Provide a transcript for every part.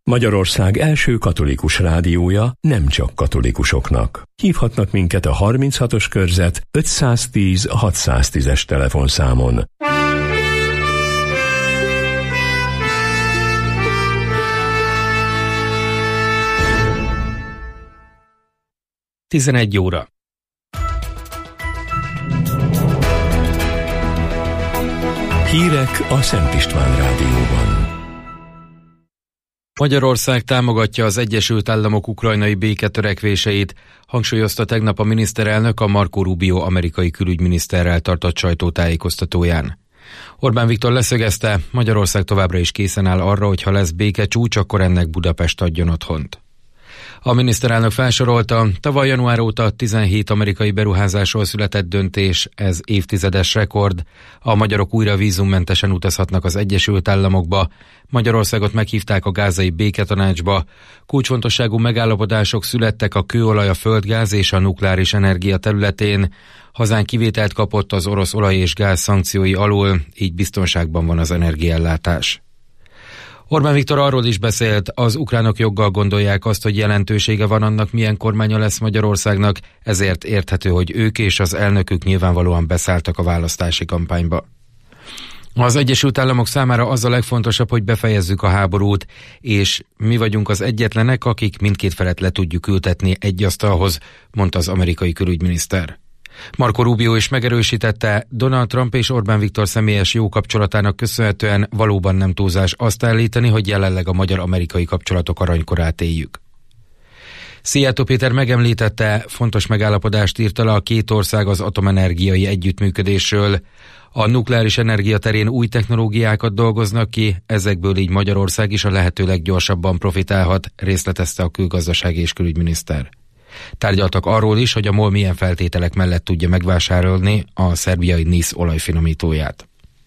Magyarország első katolikus rádiója nem csak katolikusoknak. Hívhatnak minket a 36-os körzet 510 610-es telefonszámon. Tizenegy óra. Hírek a Szent István rádióban. Magyarország támogatja az Egyesült Államok ukrajnai béketörekvéseit, hangsúlyozta tegnap a miniszterelnök a Marco Rubio amerikai külügyminiszterrel tartott sajtótájékoztatóján. Orbán Viktor leszögezte, Magyarország továbbra is készen áll arra, hogy ha lesz békecsúcs, akkor ennek Budapest adjon otthont. A miniszterelnök felsorolta, tavaly január óta 17 amerikai beruházásról született döntés, ez évtizedes rekord. A magyarok újra vízummentesen utazhatnak az Egyesült Államokba, Magyarországot meghívták a gázai béketanácsba, kulcsfontosságú megállapodások születtek a kőolaj, a földgáz és a nukleáris energia területén, hazánk kivételt kapott az orosz olaj és gáz szankciói alól, így biztonságban van az energiaellátás. Orbán Viktor arról is beszélt, az ukránok joggal gondolják azt, hogy jelentősége van annak, milyen kormánya lesz Magyarországnak, ezért érthető, hogy ők és az elnökük nyilvánvalóan beszálltak a választási kampányba. Az Egyesült Államok számára az a legfontosabb, hogy befejezzük a háborút, és mi vagyunk az egyetlenek, akik mindkét felet le tudjuk ültetni egy asztalhoz, mondta az amerikai külügyminiszter. Marco Rubio is megerősítette, Donald Trump és Orbán Viktor személyes jó kapcsolatának köszönhetően valóban nem túlzás azt állítani, hogy jelenleg a magyar-amerikai kapcsolatok aranykorát éljük. Szijjártó Péter megemlítette, fontos megállapodást írt alá a két ország az atomenergiai együttműködésről. A nukleáris energia terén új technológiákat dolgoznak ki, ezekből így Magyarország is a lehető leggyorsabban profitálhat, részletezte a külgazdasági és külügyminiszter. Tárgyaltak arról is, hogy a MOL milyen feltételek mellett tudja megvásárolni a szerbiai NIS olajfinomítóját.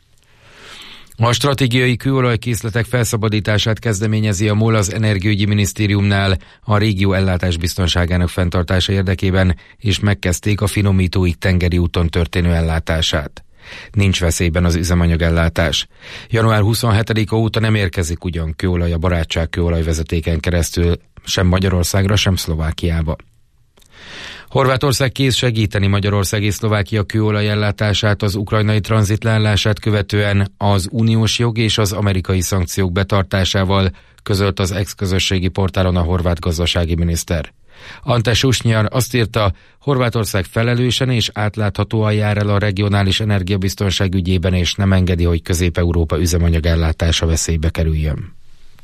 A stratégiai kőolajkészletek felszabadítását kezdeményezi a MOL az Energiaügyi Minisztériumnál a régió ellátás biztonságának fenntartása érdekében, és megkezdték a finomítóik tengeri úton történő ellátását. Nincs veszélyben az üzemanyagellátás. Január 27-a óta nem érkezik ugyan kőolaj a Barátság kőolajvezetéken keresztül sem Magyarországra, sem Szlovákiába. Horvátország kész segíteni Magyarország és Szlovákia kőolaj ellátását az ukrajnai tranzit leállását követően az uniós jog és az amerikai szankciók betartásával, közölt az ex-közösségi portálon a horvát gazdasági miniszter. Ante Susnjar azt írta, Horvátország felelősen és átláthatóan jár el a regionális energiabiztonság ügyében, és nem engedi, hogy Közép-Európa üzemanyagellátása veszélybe kerüljön.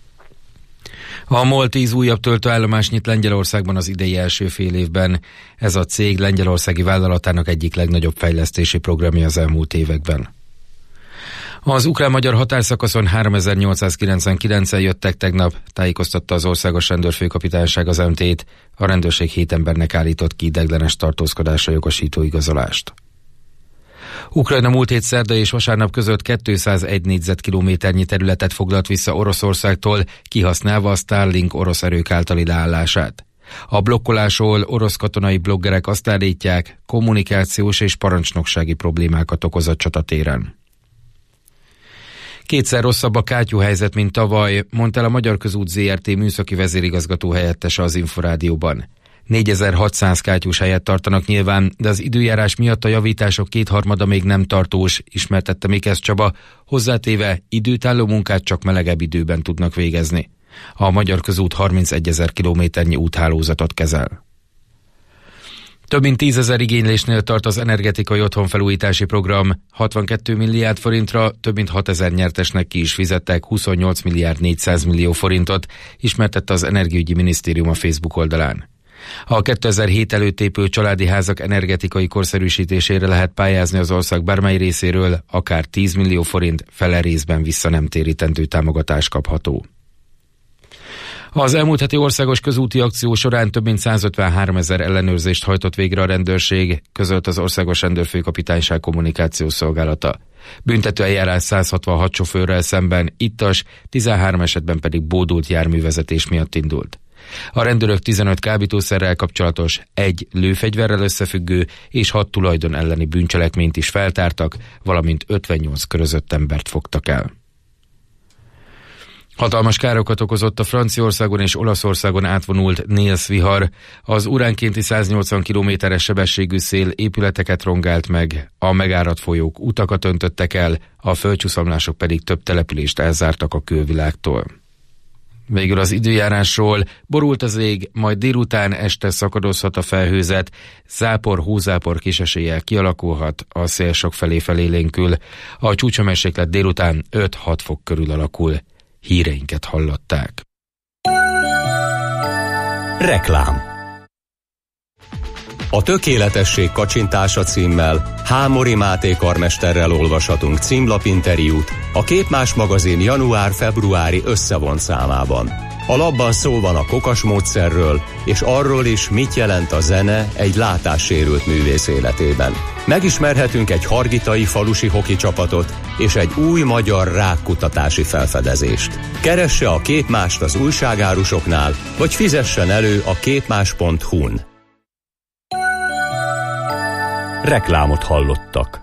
A MOL 10 újabb töltőállomás nyit Lengyelországban az idei első fél évben. Ez a cég lengyelországi vállalatának egyik legnagyobb fejlesztési programja az elmúlt években. Az ukrán-magyar határszakaszon 3899-en jöttek tegnap, tájékoztatta az Országos Rendőrfőkapitányság az MT-t, a rendőrség 7 embernek állított ki ideiglenes tartózkodásra jogosító igazolást. Ukrajna múlt hét szerda és vasárnap között 201 négyzetkilométernyi területet foglalt vissza Oroszországtól, kihasználva a Starlink orosz erők általi leállását. A blokkolásról orosz katonai bloggerek azt állítják, kommunikációs és parancsnoksági problémákat okoz a csatatéren. Kétszer rosszabb a kátyúhelyzet, mint tavaly, mondta el a Magyar Közút Zrt. Műszaki vezérigazgató helyettese az Inforádióban. 4600 kátyús helyet tartanak nyilván, de az időjárás miatt a javítások kétharmada még nem tartós, ismertette Mikesz Csaba, hozzátéve időtálló munkát csak melegebb időben tudnak végezni. A Magyar Közút 31 000 kilométernyi úthálózatot kezel. Több mint 10 000 igénylésnél tart az energetikai otthonfelújítási program. 62 milliárd forintra több mint 6 000 nyertesnek ki is fizettek 28 milliárd 400 millió forintot, ismertette az Energiaügyi Minisztérium a Facebook oldalán. A 2007 előtt épült családi házak energetikai korszerűsítésére lehet pályázni az ország bármely részéről, akár 10 millió forint, fele részben vissza nem térítendő támogatás kapható. Az elmúlt heti országos közúti akció során több mint 153 000 ellenőrzést hajtott végre a rendőrség, közölt az Országos Rendőrfőkapitányság kommunikációs szolgálata. Büntető eljárás 166 sofőrrel szemben ittas, 13 esetben pedig bódult járművezetés miatt indult. A rendőrök 15 kábítószerrel kapcsolatos, 1 lőfegyverrel összefüggő és 6 tulajdon elleni bűncselekményt is feltártak, valamint 58 körözött embert fogtak el. Hatalmas károkat okozott a Franciaországon és Olaszországon átvonult Nils vihar. Az óránkénti 180 km/h sebességű szél épületeket rongált meg, a megáradt folyók utakat öntöttek el, a földcsúszamlások pedig több települést elzártak a külvilágtól. Végül az időjárásról: borult az ég, majd délután este szakadozhat a felhőzet, zápor, hózápor kis eséllyel kialakulhat, a szél sokfelé felélénkül. A csúcshőmérséklet délután 5-6 fok körül alakul. Híreinket hallották. Reklám. A Tökéletesség kacsintása címmel Hámori Máté karmesterrel olvashatunk címlapinterjút a Képmás magazin január-februári összevont számában. A lapban szó van a kokas módszerről, és arról is, mit jelent a zene egy látássérült művész életében. Megismerhetünk egy hargitai falusi hoki csapatot és egy új magyar rákkutatási felfedezést. Keresse a Képmást az újságárusoknál, vagy fizessen elő a képmás.hu-n. Reklámot hallottak.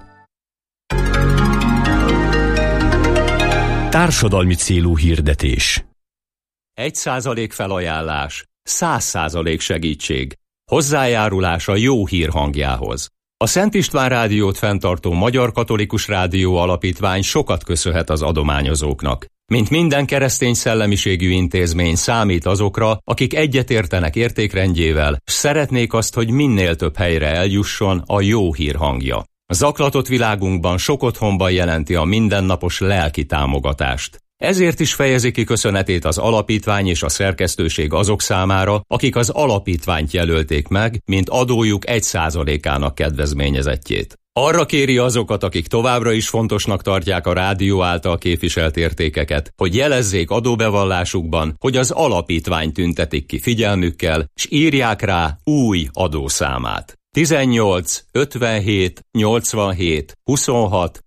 Társadalmi célú hirdetés. 1% felajánlás, 100% segítség. Hozzájárulás a jó hír hangjához. A Szent István Rádiót fenntartó Magyar Katolikus Rádió Alapítvány sokat köszönhet az adományozóknak. Mint minden keresztény szellemiségű intézmény, számít azokra, akik egyetértenek értékrendjével, s szeretnék azt, hogy minél több helyre eljusson a jó hír hangja. A zaklatott világunkban sok otthonban jelenti a mindennapos lelki támogatást. Ezért is fejezi ki köszönetét az alapítvány és a szerkesztőség azok számára, akik az alapítványt jelölték meg, mint adójuk 1%-ának kedvezményezettjét. Arra kéri azokat, akik továbbra is fontosnak tartják a rádió által képviselt értékeket, hogy jelezzék adóbevallásukban, hogy az alapítvány tüntetik ki figyelmükkel, s írják rá új adószámát. 18 57 87 26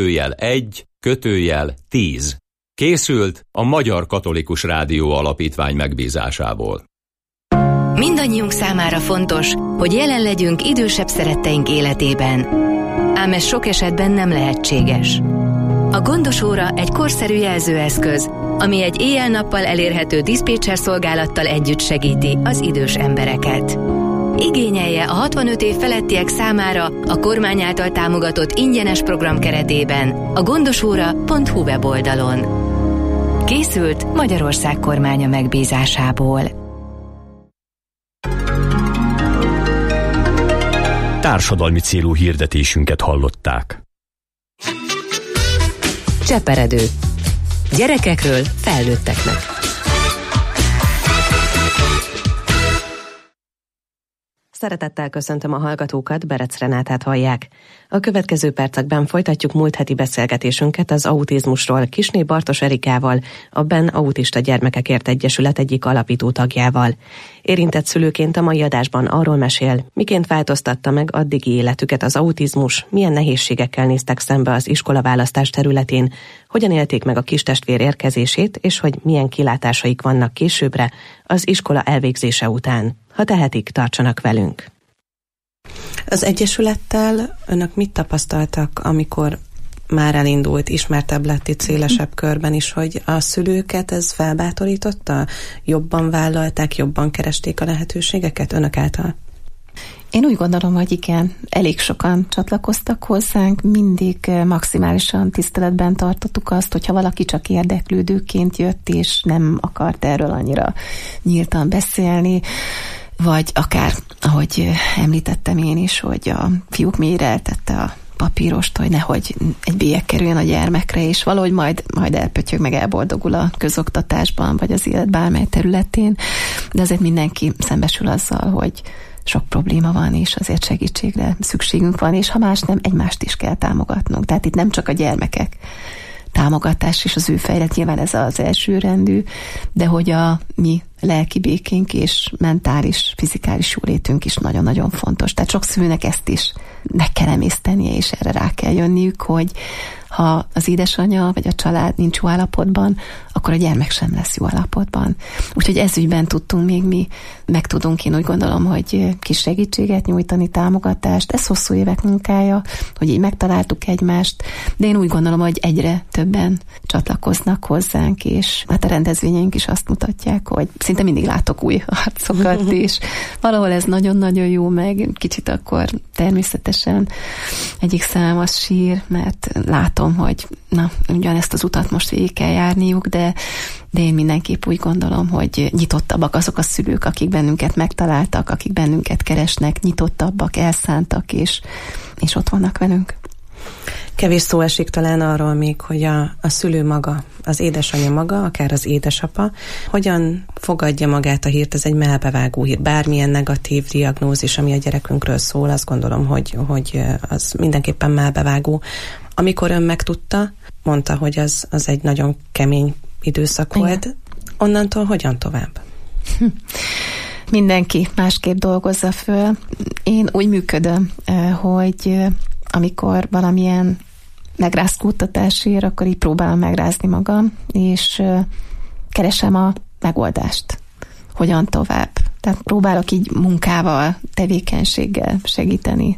/1 /10. Készült a Magyar Katolikus Rádió Alapítvány megbízásából. Mindannyiunk számára fontos, hogy jelen legyünk idősebb szeretteink életében. Ám ez sok esetben nem lehetséges. A Gondos óra egy korszerű jelzőeszköz, ami egy éjjel-nappal elérhető diszpécser szolgálattal együtt segíti az idős embereket. Igényelje a 65 év felettiek számára a kormány által támogatott ingyenes program keretében a gondosóra.hu weboldalon. Készült Magyarország kormánya megbízásából. Társadalmi célú hirdetésünket hallották. Cseperedő. Gyerekekről felnőtteknek. Szeretettel köszöntöm a hallgatókat, Berec Renátát hallják. A következő percekben folytatjuk múlt heti beszélgetésünket az autizmusról Kisné Bartos Erikával, a BEN Autista Gyermekekért Egyesület egyik alapító tagjával. Érintett szülőként a mai adásban arról mesél, miként változtatta meg addigi életüket az autizmus, milyen nehézségekkel néztek szembe az iskolaválasztás területén, hogyan élték meg a kistestvér érkezését, és hogy milyen kilátásaik vannak későbbre az iskola elvégzése után. Ha tehetik, tartsanak velünk. Az Egyesülettel önök mit tapasztaltak, amikor már elindult, ismertebb lett itt szélesebb körben is, hogy a szülőket ez felbátorította? Jobban vállalták, jobban keresték a lehetőségeket önök által? Én úgy gondolom, hogy igen, elég sokan csatlakoztak hozzánk, mindig maximálisan tiszteletben tartottuk azt, hogyha valaki csak érdeklődőként jött, és nem akart erről annyira nyíltan beszélni, vagy akár, ahogy említettem én is, hogy a fiúk mélyre eltette a papírost, hogy nehogy egy bélyeg kerüljön a gyermekre, és valahogy majd elpöttyög, meg elboldogul a közoktatásban, vagy az élet bármely területén, de azért mindenki szembesül azzal, hogy sok probléma van, és azért segítségre szükségünk van, és ha más nem, egymást is kell támogatnunk. Tehát itt nem csak a gyermekek támogatás és az ő fejlett, nyilván ez az első rendű, de hogy a mi lelki békénk és mentális, fizikális jólétünk is nagyon-nagyon fontos. Tehát sok szülőnek ezt is meg kell emésztenie, és erre rá kell jönniük, hogy ha az édesanyja vagy a család nincs jó állapotban, akkor a gyermek sem lesz jó állapotban. Úgyhogy ez ügyben tudtunk még mi, meg tudunk, én úgy gondolom, hogy kis segítséget nyújtani, támogatást. Ez hosszú évek munkája, hogy így megtaláltuk egymást, de én úgy gondolom, hogy egyre többen csatlakoznak hozzánk, és hát a rendezvényeink is azt mutatják, hogy szinte mindig látok új arcokat, és valahol ez nagyon-nagyon jó, meg kicsit akkor természetesen egyik szám az sír, mert látom, hogy ugyanezt az utat most végig kell járniuk, de én mindenképp úgy gondolom, hogy nyitottabbak azok a szülők, akik bennünket megtaláltak, akik bennünket keresnek, nyitottabbak, elszántak, és ott vannak velünk. Kevés szó esik talán arról még, hogy a szülő maga, az édesanyja maga, akár az édesapa, hogyan fogadja magát a hírt, ez egy mellbevágó hír, bármilyen negatív diagnózis, ami a gyerekünkről szól, azt gondolom, hogy az mindenképpen mellbevágó. Amikor ön megtudta, mondta, hogy az egy nagyon kemény időszak volt. Onnantól hogyan tovább? Mindenki másképp dolgozza föl. Én úgy működöm, hogy amikor valamilyen megrázkódtatás ér, akkor így próbálom megrázni magam, és keresem a megoldást. Hogyan tovább? Tehát próbálok így munkával, tevékenységgel segíteni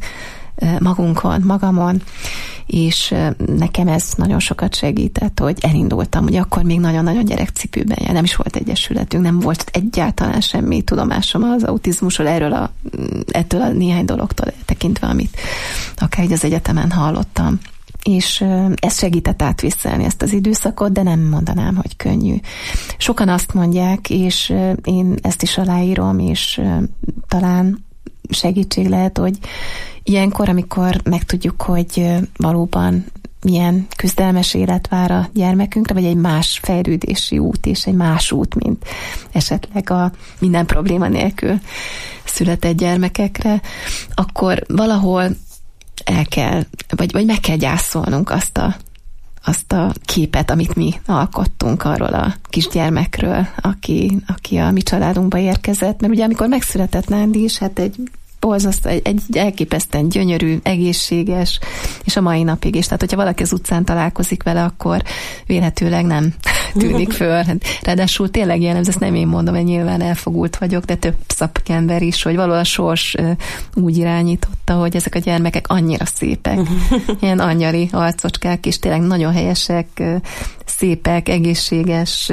magamon, és nekem ez nagyon sokat segített, hogy elindultam. Ugye akkor még nagyon-nagyon gyerekcipőben nem is volt egyesületünk, nem volt egyáltalán semmi tudomásom az autizmusról, ettől a néhány dologtól tekintve, amit akár így az egyetemen hallottam. És ez segített átvészelni ezt az időszakot, de nem mondanám, hogy könnyű. Sokan azt mondják, és én ezt is aláírom, és talán segítség lehet, hogy ilyenkor, amikor megtudjuk, hogy valóban milyen küzdelmes élet vár a gyermekünkre, vagy egy más fejlődési út, és egy más út, mint esetleg a minden probléma nélkül született gyermekekre, akkor valahol el kell, vagy meg kell gyászolnunk azt a képet, amit mi alkottunk arról a kisgyermekről, aki a mi családunkba érkezett. Mert ugye amikor megszületett Nándi is, hát egy elképesztően gyönyörű, egészséges, és a mai napig is. Tehát, hogyha valaki az utcán találkozik vele, akkor vélhetőleg nem tűnik föl. Ráadásul tényleg jellemző, ezt nem én mondom, hogy nyilván elfogult vagyok, de több szakember is, hogy valahol a sors úgy irányította, hogy ezek a gyermekek annyira szépek. Ilyen angyali arcocskák, és tényleg nagyon helyesek, szépek, egészséges,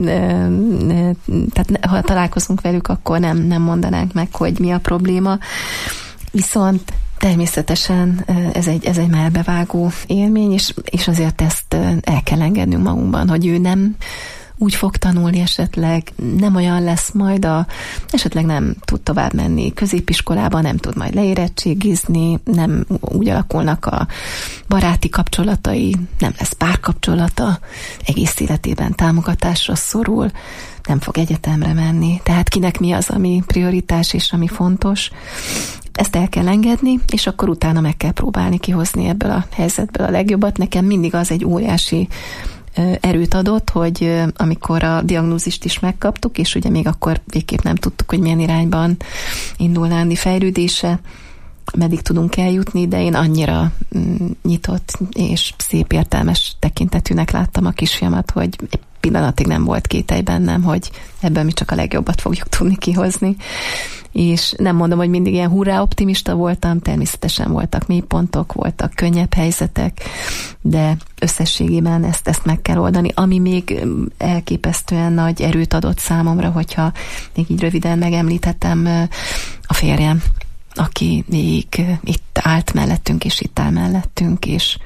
tehát ha találkozunk velük, akkor nem mondanánk meg, hogy mi a probléma. Viszont természetesen ez egy mellbevágó élmény, és azért ezt el kell engednünk magunkban, hogy ő nem úgy fog tanulni esetleg, nem olyan lesz majd, esetleg nem tud tovább menni középiskolában, nem tud majd leérettségizni, nem úgy alakulnak a baráti kapcsolatai, nem lesz párkapcsolata, egész életében támogatásra szorul, nem fog egyetemre menni. Tehát kinek mi az, ami prioritás és ami fontos, ezt el kell engedni, és akkor utána meg kell próbálni kihozni ebből a helyzetből a legjobbat. Nekem mindig az egy óriási erőt adott, hogy amikor a diagnózist is megkaptuk, és ugye még akkor végképp nem tudtuk, hogy milyen irányban indul Nándi fejlődése, meddig tudunk eljutni, de én annyira nyitott és szép értelmes tekintetűnek láttam a kisfiamat, hogy egy pillanatig nem volt kételj bennem, hogy ebből mi csak a legjobbat fogjuk tudni kihozni. És nem mondom, hogy mindig ilyen hurrá optimista voltam, természetesen voltak mélypontok, voltak könnyebb helyzetek, de összességében ezt meg kell oldani. Ami még elképesztően nagy erőt adott számomra, hogyha még így röviden megemlítettem, a férjem, aki még itt állt mellettünk, és itt áll mellettünk,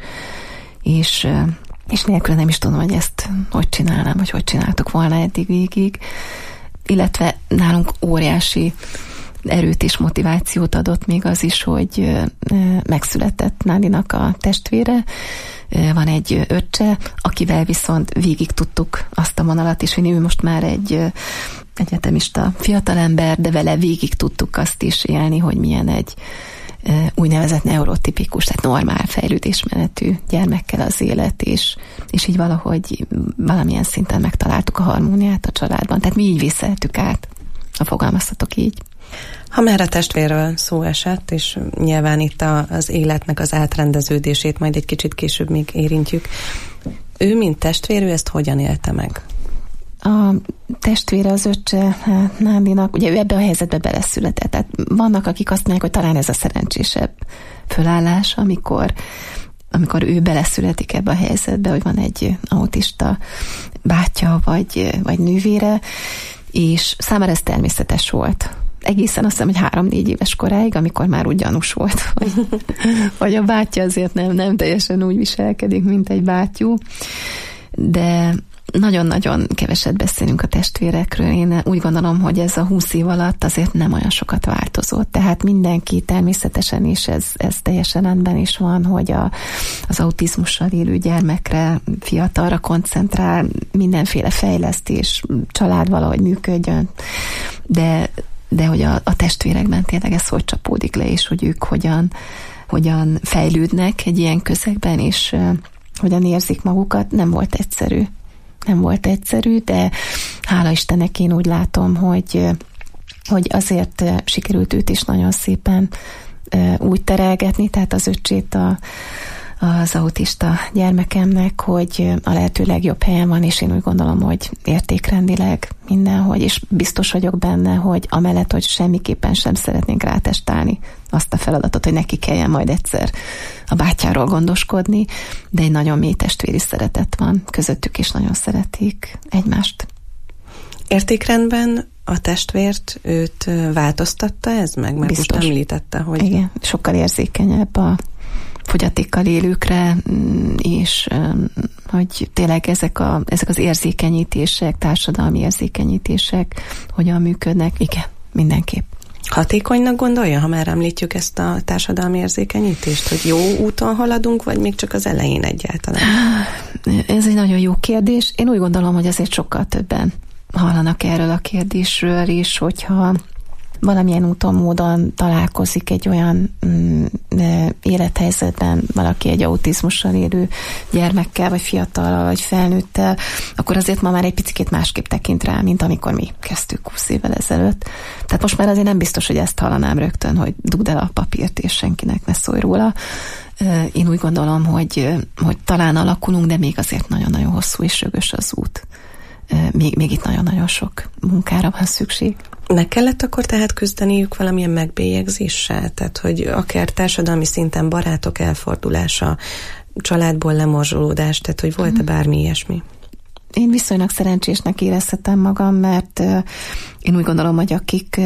és nélkül nem is tudom, hogy ezt hogy csinálnám, vagy hogy csináltuk volna eddig végig. Illetve nálunk óriási erőt és motivációt adott még az is, hogy megszületett Nándinak a testvére, van egy öccse, akivel viszont végig tudtuk azt a vonalat, és ő most már egy egyetemista fiatalember, de vele végig tudtuk azt is élni, hogy milyen egy úgynevezett neurotipikus, tehát normál fejlődésmenetű gyermekkel az élet, és így valahogy valamilyen szinten megtaláltuk a harmóniát a családban. Tehát mi így vészeltük át, ha fogalmazhatok így. Ha már a testvérről szó esett, és nyilván itt az életnek az átrendeződését majd egy kicsit később még érintjük, ő, mint testvér, ő ezt hogyan élte meg? A testvére, az öccse Nándinak, ugye ő ebbe a helyzetbe beleszületett. Tehát vannak, akik azt mondják, hogy talán ez a szerencsésebb fölállás, amikor ő beleszületik ebbe a helyzetbe, hogy van egy autista bátyja vagy nővére, és számára ez természetes volt. Egészen azt hiszem, hogy 3-4 éves koráig, amikor már úgy gyanús volt, hogy a bátyja azért nem teljesen úgy viselkedik, mint egy bátyú. De nagyon-nagyon keveset beszélünk a testvérekről. Én úgy gondolom, hogy ez a 20 év alatt azért nem olyan sokat változott. Tehát mindenki természetesen, és ez teljesen rendben is van, hogy az autizmussal élő gyermekre, fiatalra koncentrál, mindenféle fejlesztés, család valahogy működjön, de hogy a testvérekben tényleg ez hogy csapódik le, és hogy ők hogyan fejlődnek egy ilyen közegben, és hogyan érzik magukat, nem volt egyszerű, de hála Istennek én úgy látom, hogy azért sikerült őt is nagyon szépen úgy terelgetni, tehát az öccsét az autista gyermekemnek, hogy a lehető legjobb helyen van, és én úgy gondolom, hogy értékrendileg mindenhogy, és biztos vagyok benne, hogy amellett, hogy semmiképpen sem szeretnénk rátestálni azt a feladatot, hogy neki kelljen majd egyszer a bátyjáról gondoskodni, de egy nagyon mély testvéri szeretet van közöttük, és nagyon szeretik egymást. Értékrendben a testvért őt változtatta ez meg? Mert biztos. Most említette, hogy... Igen, sokkal érzékenyebb a fogyatékkal élőkre, és hogy tényleg ezek az érzékenyítések, társadalmi érzékenyítések hogyan működnek. Igen, mindenképp. Hatékonynak gondolja, ha már említjük ezt a társadalmi érzékenyítést, hogy jó úton haladunk, vagy még csak az elején egyáltalán? Ez egy nagyon jó kérdés. Én úgy gondolom, hogy azért sokkal többen hallanak erről a kérdésről, és hogyha valamilyen úton, módon találkozik egy olyan élethelyzetben valaki egy autizmussal élő gyermekkel, vagy fiatallal, vagy felnőttel, akkor azért ma már egy picit másképp tekint rá, mint amikor mi kezdtük 20 évvel ezelőtt. Tehát most már azért nem biztos, hogy ezt hallanám rögtön, hogy dugd el a papírt, és senkinek ne szólj róla. Én úgy gondolom, hogy talán alakulunk, de még azért nagyon-nagyon hosszú és rögös az út. Még itt nagyon-nagyon sok munkára van szükség. Meg kellett akkor tehát küzdeniük valamilyen megbélyegzéssel? Tehát, hogy akár társadalmi szinten barátok elfordulása, családból lemorzsolódás, tehát, hogy volt-e bármi ilyesmi? Én viszonylag szerencsésnek érezhetem magam, mert én úgy gondolom, hogy akik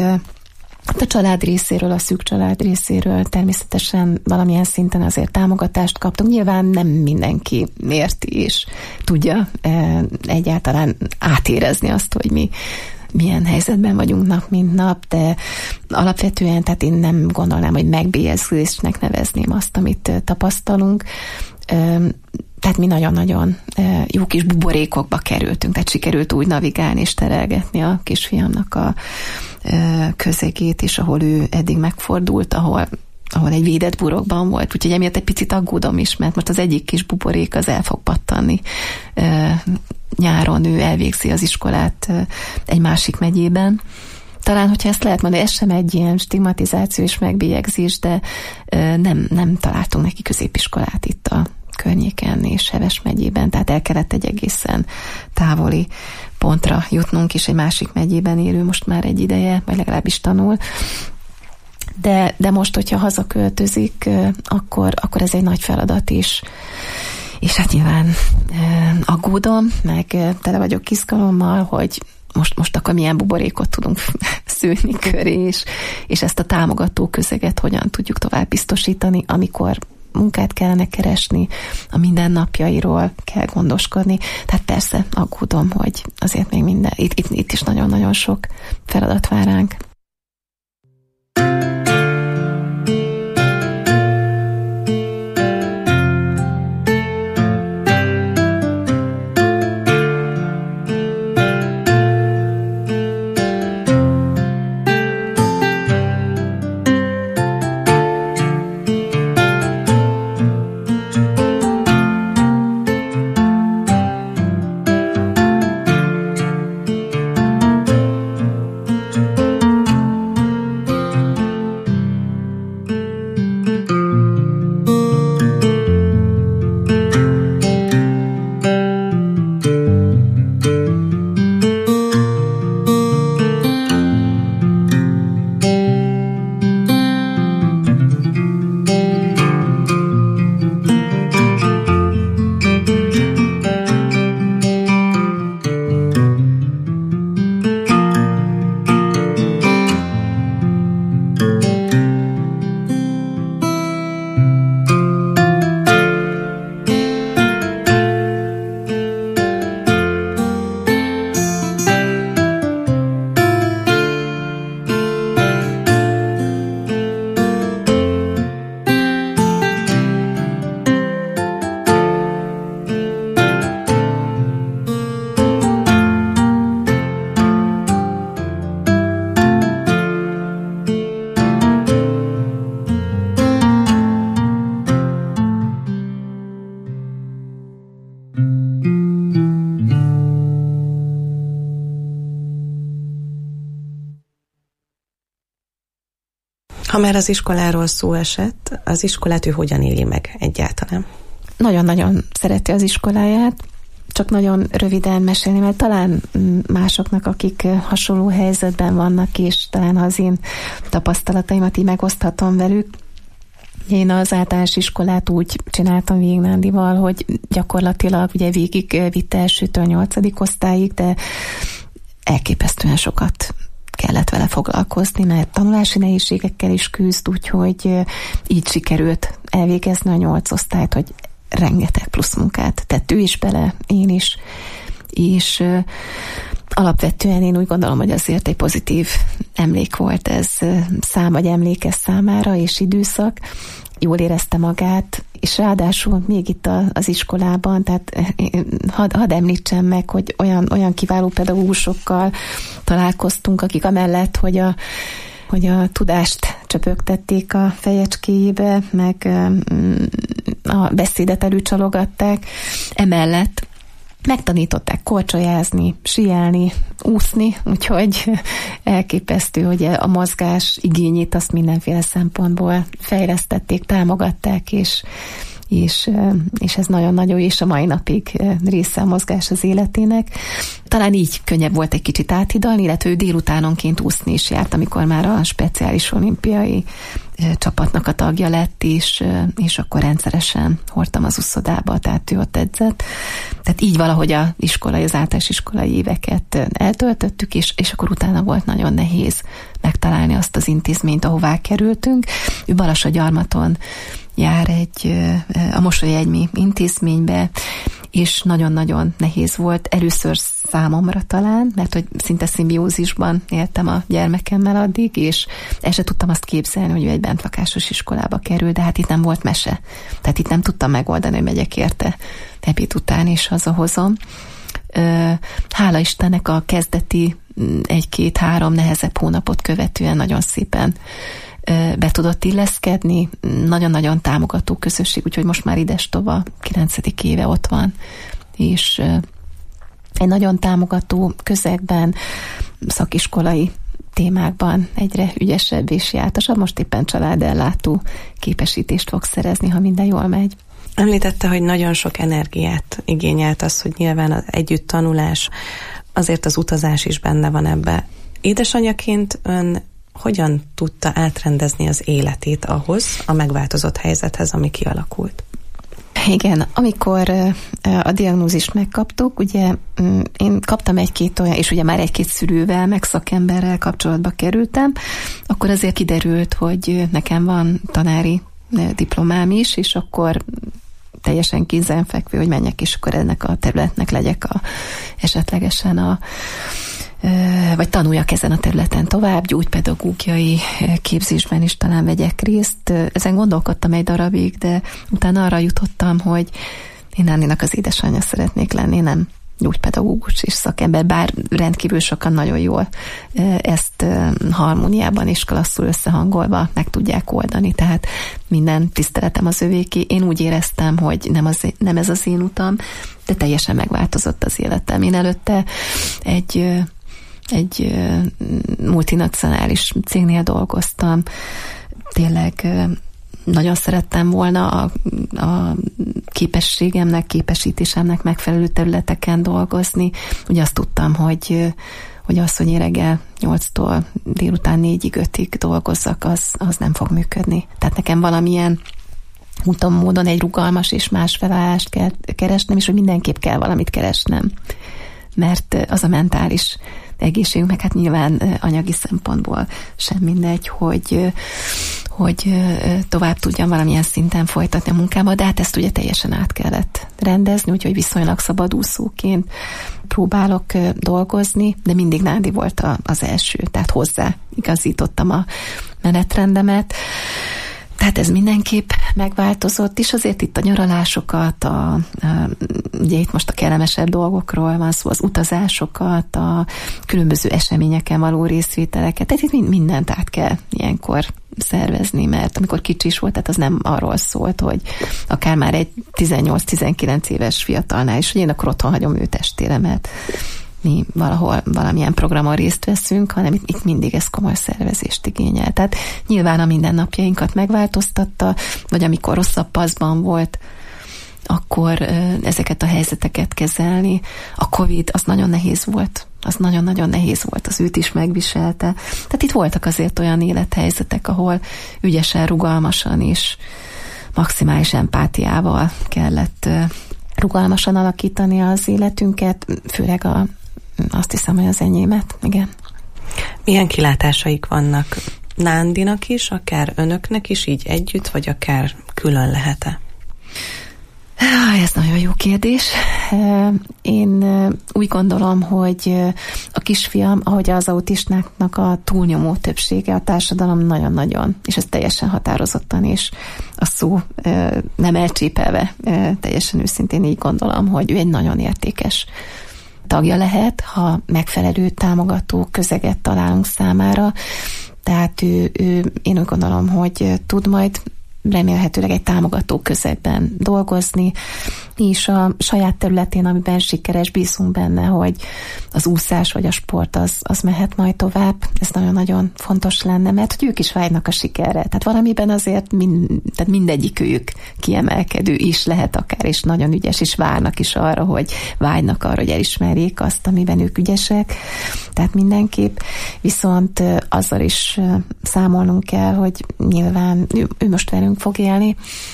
a család részéről, a szűk család részéről természetesen valamilyen szinten azért támogatást kaptunk. Nyilván nem mindenki érti és tudja egyáltalán átérezni azt, hogy mi milyen helyzetben vagyunk nap, mint nap, de alapvetően, tehát én nem gondolnám, hogy megbélyegzésnek nevezném azt, amit tapasztalunk. Tehát mi nagyon-nagyon jó kis buborékokba kerültünk, tehát sikerült úgy navigálni és terelgetni a kisfiamnak a közegét, és ahol ő eddig megfordult, ahol egy védett burokban volt, úgyhogy emiatt egy picit aggódom is, mert most az egyik kis buborék az el fog pattanni. Nyáron ő elvégzi az iskolát egy másik megyében. Talán, hogyha ezt lehet mondani, ez sem egy ilyen stigmatizáció és megbélyegzés, de nem találtunk neki középiskolát itt a környéken és Heves megyében, tehát el kellett egy egészen távoli pontra jutnunk, és egy másik megyében élő most már egy ideje, vagy legalábbis tanul. De most, hogyha hazaköltözik, akkor ez egy nagy feladat is. És hát nyilván aggódom, meg tele vagyok izgalommal, hogy most akkor milyen buborékot tudunk szülni köré, és ezt a támogató közeget hogyan tudjuk tovább biztosítani, amikor munkát kellene keresni, a mindennapjairól kell gondoskodni. Tehát persze aggódom, hogy azért még minden, itt is nagyon-nagyon sok feladat vár ránk. Ha már az iskoláról szó esett, az iskolát ő hogyan éli meg egyáltalán? Nagyon-nagyon szereti az iskoláját, csak nagyon röviden mesélni, mert talán másoknak, akik hasonló helyzetben vannak, és talán az én tapasztalataimat így megoszthatom velük. Én az általános iskolát úgy csináltam végig Nándival, hogy gyakorlatilag ugye végig vitte 1-től 8. osztályig, de elképesztően sokat kellett vele foglalkozni, mert tanulási nehézségekkel is küzd, úgyhogy így sikerült elvégezni a 8 osztályt, hogy rengeteg plusz munkát tett ő is bele, én is, és alapvetően én úgy gondolom, hogy azért egy pozitív emlék volt ez vagy emlékes számára, és időszak. Jól érezte magát, és ráadásul még itt az iskolában, tehát hadd említsem meg, hogy olyan kiváló pedagógusokkal találkoztunk, akik amellett, hogy a tudást csöpögtették a fejecskéjébe, meg a beszédet előcsalogatták, emellett megtanították korcsolyázni, síelni, úszni, úgyhogy elképesztő, hogy a mozgás igényét azt mindenféle szempontból fejlesztették, támogatták, és ez nagyon-nagyon, és a mai napig része a mozgás az életének. Talán így könnyebb volt egy kicsit áthidalni, illetve ő délutánonként úszni is járt, amikor már a speciális olimpiai csapatnak a tagja lett, és akkor rendszeresen hordtam az úszodába, tehát ő ott edzett. Tehát így valahogy az általános iskolai éveket eltöltöttük, és akkor utána volt nagyon nehéz megtalálni azt az intézményt, ahová kerültünk. Ő Balassagyarmaton jár a Mosolyegymi intézménybe, és nagyon-nagyon nehéz volt. Először számomra talán, mert hogy szinte szimbiózisban éltem a gyermekemmel addig, és el sem tudtam azt képzelni, hogy ő egy bentlakásos iskolába kerül, de hát itt nem volt mese. Tehát itt nem tudtam megoldani, hogy megyek érte ebéd után, és hazahozom. Hála Istennek a kezdeti 1-2-3 nehezebb hónapot követően nagyon szépen be tudott illeszkedni, nagyon-nagyon támogató közösség, úgyhogy most már idestova 9. éve ott van, és egy nagyon támogató közegben, szakiskolai témákban egyre ügyesebb és jártasabb, most éppen családellátó képesítést fog szerezni, ha minden jól megy. Említette, hogy nagyon sok energiát igényelt az, hogy nyilván az együtt tanulás, azért az utazás is benne van ebbe. Édesanyaként ön hogyan tudta átrendezni az életét ahhoz, a megváltozott helyzethez, ami kialakult? Igen, amikor a diagnózist megkaptuk, ugye én kaptam 1-2 olyan, és ugye már 1-2 szülővel, meg szakemberrel kapcsolatba kerültem, akkor azért kiderült, hogy nekem van tanári diplomám is, és akkor teljesen kézenfekvő, hogy menjek, és akkor ennek a területnek legyek esetlegesen vagy tanuljak ezen a területen tovább, gyógypedagógiai képzésben is talán vegyek részt. Ezen gondolkodtam egy darabig, de utána arra jutottam, hogy én Náninak az édesanyja szeretnék lenni, nem gyógypedagógus és szakember, bár rendkívül sokan nagyon jól ezt harmóniában és klasszul összehangolva meg tudják oldani, tehát minden tiszteletem az övéké. Én úgy éreztem, hogy nem ez az én utam, de teljesen megváltozott az életem. Én előtte egy multinacionális cégnél dolgoztam, tényleg nagyon szerettem volna a képességemnek, képesítésemnek megfelelő területeken dolgozni. Ugye azt tudtam, hogy az, hogy én reggel 8-tól délután 4-ig, 5-ig dolgozzak, az nem fog működni. Tehát nekem valamilyen úton, módon egy rugalmas és más felállást kell keresnem, és hogy mindenképp kell valamit keresnem. Mert az a mentális egészségünk, meg hát nyilván anyagi szempontból sem mindegy, hogy tovább tudjam valamilyen szinten folytatni a munkámat, de hát ezt ugye teljesen át kellett rendezni, úgyhogy viszonylag szabadúszóként próbálok dolgozni, de mindig Nándi volt az első, tehát hozzá igazítottam a menetrendemet. Tehát ez mindenképp megváltozott, és azért itt a nyaralásokat, ugye itt most a kellemesebb dolgokról van szó, az utazásokat, a különböző eseményeken való részvételeket, tehát itt mindent át kell ilyenkor szervezni, mert amikor kicsi is volt, tehát az nem arról szólt, hogy akár már egy 18-19 éves fiatalnál is, hogy én akkor otthon hagyom ő testére, mert mi valahol valamilyen programon részt veszünk, hanem itt mindig ez komoly szervezést igényel. Tehát nyilván a mindennapjainkat megváltoztatta, vagy amikor rosszabb paszban volt, akkor ezeket a helyzeteket kezelni. A Covid az nagyon nehéz volt. Az nagyon-nagyon nehéz volt, az őt is megviselte. Tehát itt voltak azért olyan élethelyzetek, ahol ügyesen, rugalmasan és maximális empátiával kellett rugalmasan alakítani az életünket, főleg azt hiszem, hogy az enyémet, igen. Milyen kilátásaik vannak Nándinak is, akár önöknek is így együtt, vagy akár külön lehet-e? Ez nagyon jó kérdés. Én úgy gondolom, hogy a kisfiam, ahogy az autistáknak a túlnyomó többsége, a társadalom nagyon-nagyon, és ez teljesen határozottan, és a szó nem elcsépelve, teljesen őszintén így gondolom, hogy ő egy nagyon értékes tagja lehet, ha megfelelő támogató közeget találunk számára. Tehát én úgy gondolom, hogy tud majd remélhetőleg egy támogató közegben dolgozni, és a saját területén, amiben sikeres, bízunk benne, hogy az úszás vagy a sport az mehet majd tovább. Ez nagyon-nagyon fontos lenne, mert hogy ők is vágynak a sikerre. Tehát valamiben azért tehát mindegyikük kiemelkedő is lehet akár, és nagyon ügyes, és várnak is arra, hogy vágynak arra, hogy elismerjék azt, amiben ők ügyesek. Tehát mindenképp. Viszont azzal is számolnunk kell, hogy nyilván ő most velünk fog élni,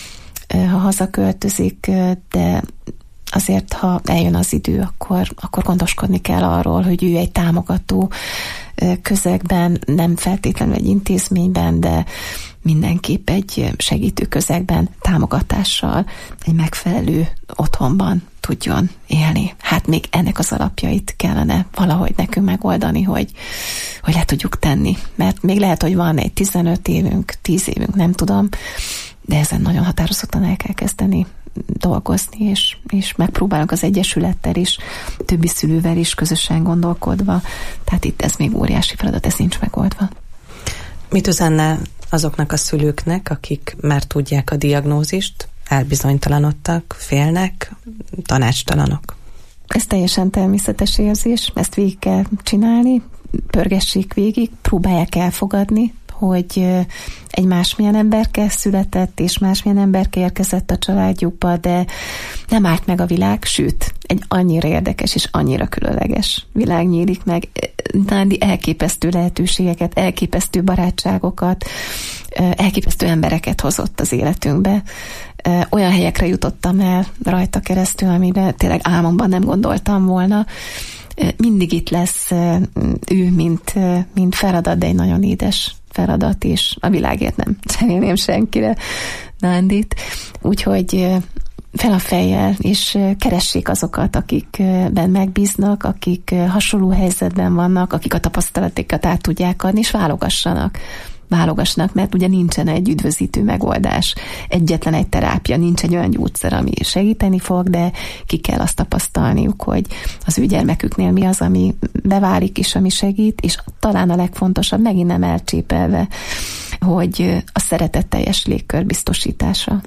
ha hazaköltözik, de azért, ha eljön az idő, akkor gondoskodni kell arról, hogy ő egy támogató közegben, nem feltétlenül egy intézményben, de mindenképp egy segítő közegben, támogatással, egy megfelelő otthonban tudjon élni. Hát még ennek az alapjait kellene valahogy nekünk megoldani, hogy le tudjuk tenni. Mert még lehet, hogy van egy 15 évünk, 10 évünk, nem tudom, de ezen nagyon határozottan el kell kezdeni dolgozni, és megpróbálunk az Egyesülettel is, többi szülővel is közösen gondolkodva. Tehát itt ez még óriási feladat, ez nincs megoldva. Mit üzenne azoknak a szülőknek, akik már tudják a diagnózist, elbizonytalanodtak, félnek, tanácstalanok? Ez teljesen természetes érzés, ezt végig kell csinálni, pörgessék végig, próbálják elfogadni, hogy egy másmilyen emberke született, és másmilyen emberke érkezett a családjukba, de nem állt meg a világ, sőt, egy annyira érdekes és annyira különleges világ nyílik meg. Nándi elképesztő lehetőségeket, elképesztő barátságokat, elképesztő embereket hozott az életünkbe. Olyan helyekre jutottam el rajta keresztül, amire tényleg álmomban nem gondoltam volna. Mindig itt lesz ő, mint feladat, de egy nagyon édes feladat, és a világért nem cserélném senkire Nándit. Úgyhogy fel a fejjel, és keressék azokat, akikben megbíznak, akik hasonló helyzetben vannak, akik a tapasztalatokat át tudják adni, és válogassanak, mert ugye nincsen egy üdvözítő megoldás, egyetlen egy terápia, nincs egy olyan gyógyszer, ami segíteni fog, de ki kell azt tapasztalniuk, hogy az ő gyermeküknél mi az, ami beválik és ami segít, és talán a legfontosabb, megint nem elcsépelve, hogy a szeretetteljes légkör biztosítása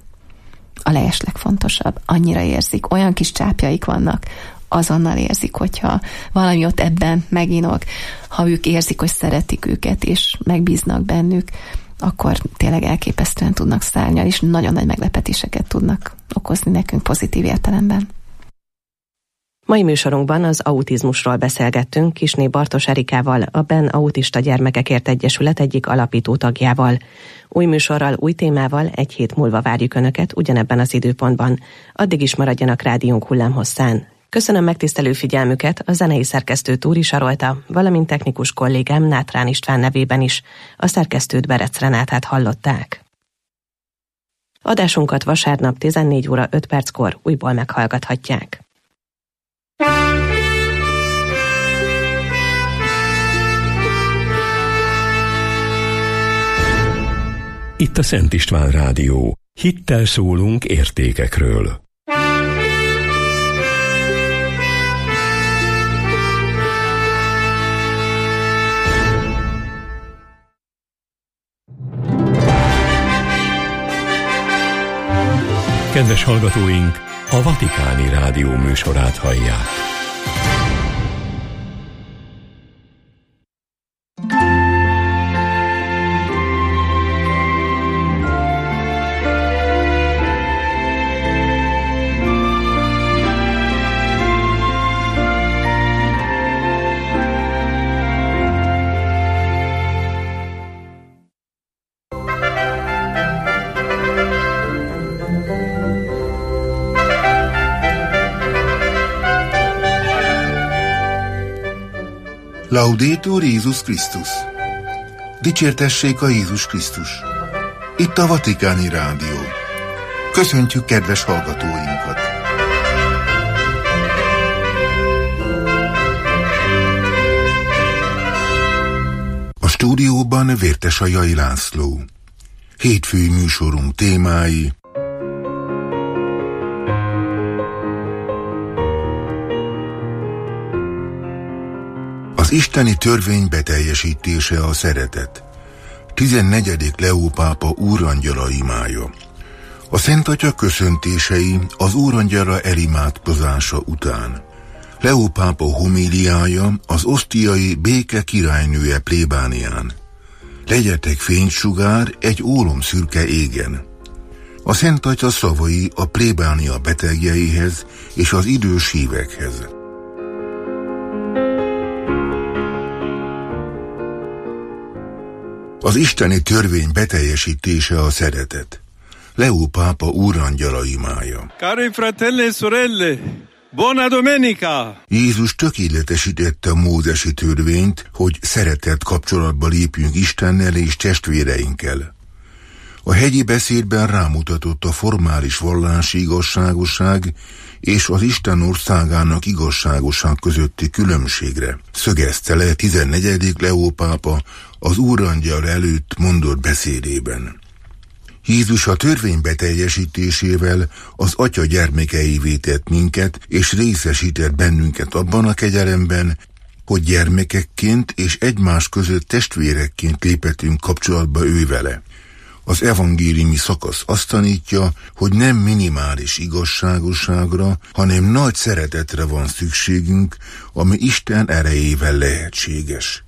a legfontosabb. Annyira érzik, olyan kis csápjaik vannak, azonnal érzik, hogyha valami ott ebben meginog, ha ők érzik, hogy szeretik őket, és megbíznak bennük, akkor tényleg elképesztően tudnak szárnyalni, és nagyon nagy meglepetéseket tudnak okozni nekünk pozitív értelemben. Mai műsorunkban az autizmusról beszélgettünk Kisné Bartos Erikával, a BEN Autista Gyermekekért Egyesület egyik alapító tagjával. Új műsorral, új témával egy hét múlva várjuk Önöket ugyanebben az időpontban. Addig is maradjanak rádiónk hullámhosszán. Köszönöm megtisztelő figyelmüket a zenei szerkesztő Túri Sarolta, valamint technikus kollégám Nátrán István nevében is. A szerkesztőt Berec Renátát hallották. Adásunkat vasárnap 14 óra 5 perckor újból meghallgathatják. Itt a Szent István Rádió. Hittel szólunk értékekről. Kedves hallgatóink, a Vatikáni Rádió műsorát hallják. Laudetur Jézus Krisztus! Dicsértessék a Jézus Krisztus! Itt a Vatikáni Rádió. Köszöntjük kedves hallgatóinkat! A stúdióban Vértesajai László. Hétfői műsorunk témái: az isteni törvény beteljesítése, a szeretet. 14. Leó pápa úrangyala imája. A Szent Atya köszöntései az úrangyala elimádkozása után. Leó pápa homíliája az osztiai béke királynője plébánián. Legyetek fénysugár egy ólomszürke égen. A Szent Atya szavai a plébánia betegjeihez és az idős hívekhez. Az isteni törvény beteljesítése, a szeretet. Leó pápa úrangyala imája. Cari fratelli e sorelle, buona domenica! Jézus tökéletesítette a mózesi törvényt, hogy szeretett kapcsolatba lépjünk Istennel és testvéreinkkel. A hegyi beszédben rámutatott a formális vallási igazságosság és az Isten országának igazságosság közötti különbségre. Szögezte le 14. Leó pápa az úrangyal előtt mondott beszédében. Jézus a törvény beteljesítésével az Atya gyermekeivé tett minket, és részesített bennünket abban a kegyelemben, hogy gyermekekként és egymás között testvérekként léphetünk kapcsolatba ővele. Az evangéliumi szakasz azt tanítja, hogy nem minimális igazságosságra, hanem nagy szeretetre van szükségünk, ami Isten erejével lehetséges.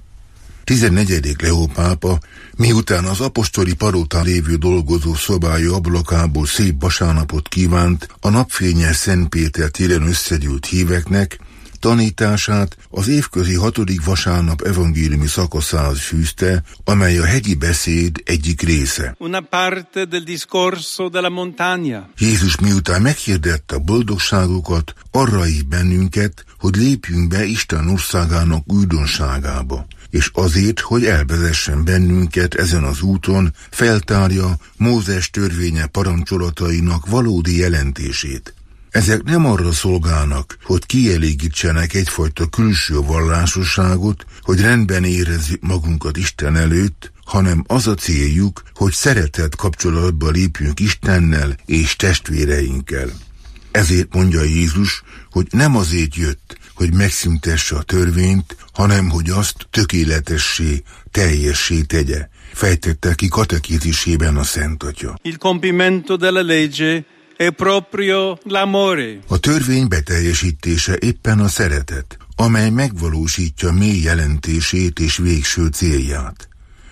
14. Leó pápa, miután az apostoli palotán lévő dolgozó szobája ablakából szép vasárnapot kívánt a napfényes Szent Péter téren összegyűlt híveknek, tanítását az évközi 6. vasárnap evangéliumi szakaszához fűzte, amely a hegyi beszéd egyik része. Una parte del discorso della montagna. Jézus miután meghirdette a boldogságokat, arra hív bennünket, hogy lépjünk be Isten országának újdonságába, és azért, hogy elvezessen bennünket ezen az úton, feltárja Mózes törvénye parancsolatainak valódi jelentését. Ezek nem arra szolgálnak, hogy kielégítsenek egyfajta külső vallásosságot, hogy rendben érezzük magunkat Isten előtt, hanem az a céljuk, hogy szeretett kapcsolatba lépjünk Istennel és testvéreinkkel. Ezért mondja Jézus, hogy nem azért jött, hogy megszüntesse a törvényt, hanem hogy azt tökéletessé, teljessé tegye, fejtette ki katekézisében a Szent Atya. Il compimento della legge è proprio l'amore. A törvény beteljesítése éppen a szeretet, amely megvalósítja mély jelentését és végső célját.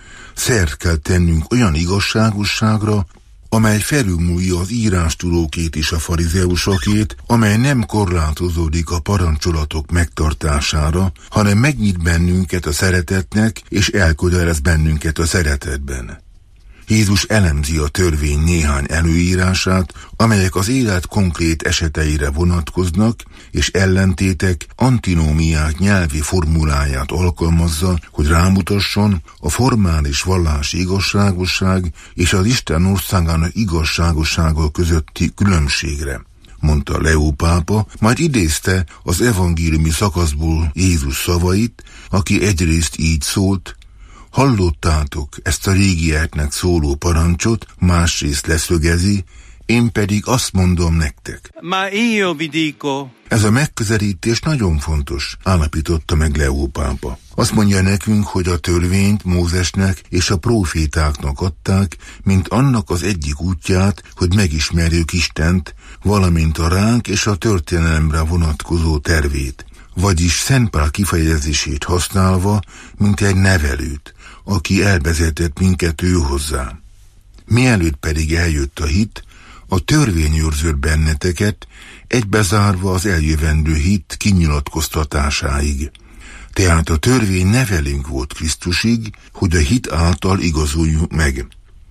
Szert kell tennünk olyan igazságosságra, amely felülmúlja az írástudókét és a farizeusokét, amely nem korlátozódik a parancsolatok megtartására, hanem megnyit bennünket a szeretetnek, és elkötelez bennünket a szeretetben. Jézus elemzi a törvény néhány előírását, amelyek az élet konkrét eseteire vonatkoznak, és ellentétek, antinómiák nyelvi formuláját alkalmazza, hogy rámutasson a formális vallási igazságosság és az Isten országának igazságossága közötti különbségre, mondta Leó pápa, majd idézte az evangéliumi szakaszból Jézus szavait, aki egyrészt így szólt: hallottátok ezt a régieknek szóló parancsot, másrészt leszögezi, én pedig azt mondom nektek. Ma io vi dico. Ez a megközelítés nagyon fontos, állapította meg Leó pápa. Azt mondja nekünk, hogy a törvényt Mózesnek és a prófétáknak adták, mint annak az egyik útját, hogy megismerjük Istent, valamint a ránk és a történelemre vonatkozó tervét, vagyis Szent Pál kifejezését használva, mint egy nevelőt, aki elvezetett minket ő hozzá. Mielőtt pedig eljött a hit, a törvény őrzött benneteket, egybezárva az eljövendő hit kinyilatkoztatásáig. Tehát a törvény nevelünk volt Krisztusig, hogy a hit által igazuljunk meg.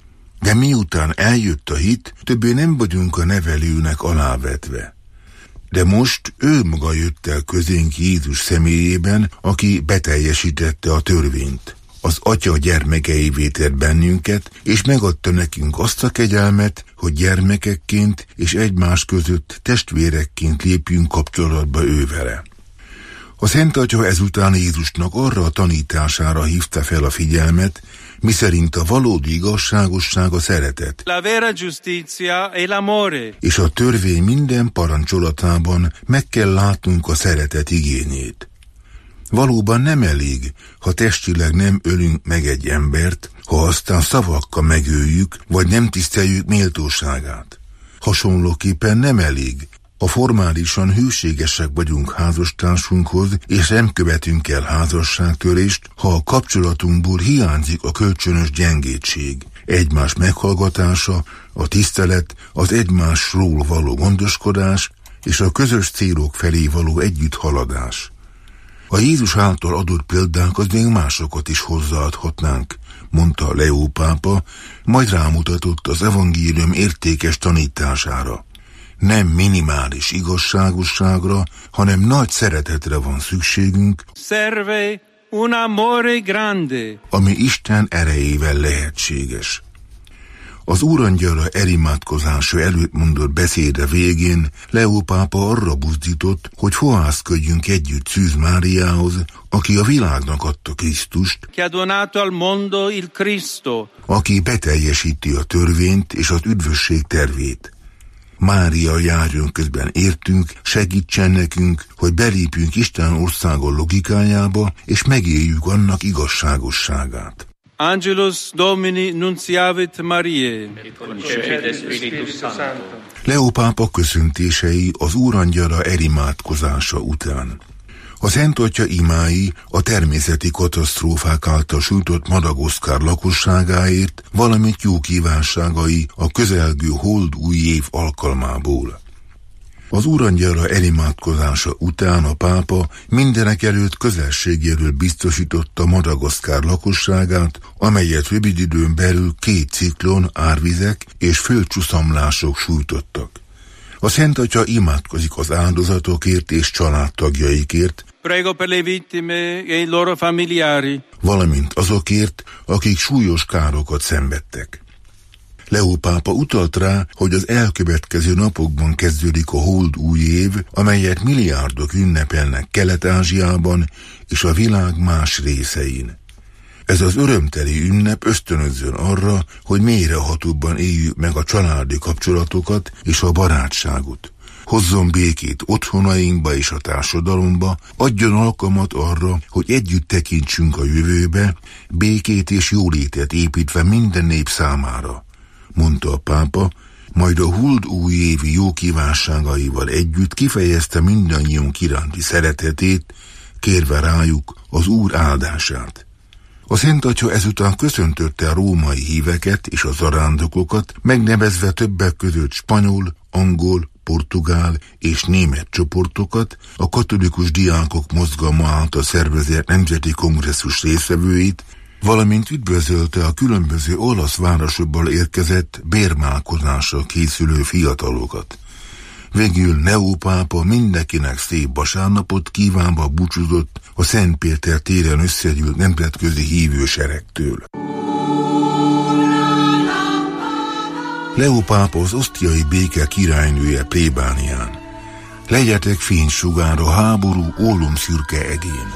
De miután eljött a hit, többé nem vagyunk a nevelőnek alávetve. De most ő maga jött el közénk Jézus személyében, aki beteljesítette a törvényt. Az Atya gyermekeivé tett bennünket, és megadta nekünk azt a kegyelmet, hogy gyermekekként és egymás között testvérekként lépjünk kapcsolatba ővele. A Szent Atya ezután Jézusnak arra a tanítására hívta fel a figyelmet, miszerint a valódi igazságosság a szeretet. La vera giustizia è l'amore. És a törvény minden parancsolatában meg kell látnunk a szeretet igényét. Valóban nem elég, ha testileg nem ölünk meg egy embert, ha aztán szavakkal megöljük, vagy nem tiszteljük méltóságát. Hasonlóképpen nem elég, ha formálisan hűségesek vagyunk házastársunkhoz, és nem követünk el házasságtörést, ha a kapcsolatunkból hiányzik a kölcsönös gyengétség, egymás meghallgatása, a tisztelet, az egymásról való gondoskodás és a közös célok felé való együtthaladás. A Jézus által adott példánkhoz még másokat is hozzáadhatnánk, mondta Leó pápa, majd rámutatott az evangélium értékes tanítására. Nem minimális igazságosságra, hanem nagy szeretetre van szükségünk, Serve un amore grande, ami Isten erejével lehetséges. Az Úrangyala elimádkozása előtt mondott beszéde végén Leó pápa arra buzdított, hogy fohászkodjunk együtt Szűz Máriához, aki a világnak adta Krisztust, che ha donato al mondo il Cristo, aki beteljesíti a törvényt és az üdvösség tervét. Mária járjon közben értünk, segítsen nekünk, hogy belépjünk Isten országa logikájába, és megéljük annak igazságosságát. Angelus Domini nunciavit Mariae. Leó pápa köszöntései az Úrangyala elimádkozása után. A Szent Atya imái a természeti katasztrófák által sújtott Madagaszkár lakosságáért, valamint jó kívánságai a közelgő hold új év alkalmából. Az Úrangyala elimádkozása után a pápa mindenekelőtt közelségéről biztosította Madagaszkár lakosságát, amelyet rövid időn belül 2 ciklon, árvizek és földcsuszamlások sújtottak. A Szent Atya imádkozik az áldozatokért és családtagjaikért, Prego per le vittime e i loro familiari, valamint azokért, akik súlyos károkat szenvedtek. Leó pápa utalt rá, hogy az elkövetkező napokban kezdődik a hold új év, amelyet milliárdok ünnepelnek Kelet-Ázsiában és a világ más részein. Ez az örömteli ünnep ösztönözzön arra, hogy mélyrehatóbban éljük meg a családi kapcsolatokat és a barátságot. Hozzon békét otthonainkba és a társadalomba, adjon alkalmat arra, hogy együtt tekintsünk a jövőbe, békét és jólétet építve minden nép számára, mondta a pápa, majd a hold újévi jó kívánságaival együtt kifejezte mindannyiunk iránti szeretetét, kérve rájuk az Úr áldását. A Szent Atya ezután köszöntötte a római híveket és a zarándokokat, megnevezve többek között spanyol, angol, portugál és német csoportokat, a katolikus diákok mozgalma által szervezett nemzeti kongresszus résztvevőit, valamint üdvözölte a különböző olasz városokból érkezett bérmálkozásra készülő fiatalokat. Végül Leó pápa mindenkinek szép vasárnapot kívánva búcsúzott a Szent Péter téren összegyűlt nemzetközi hívőseregtől. Leó pápa az osztiai béke királynője plébánián. Legyetek fénysugár a háború ólomszürke egén.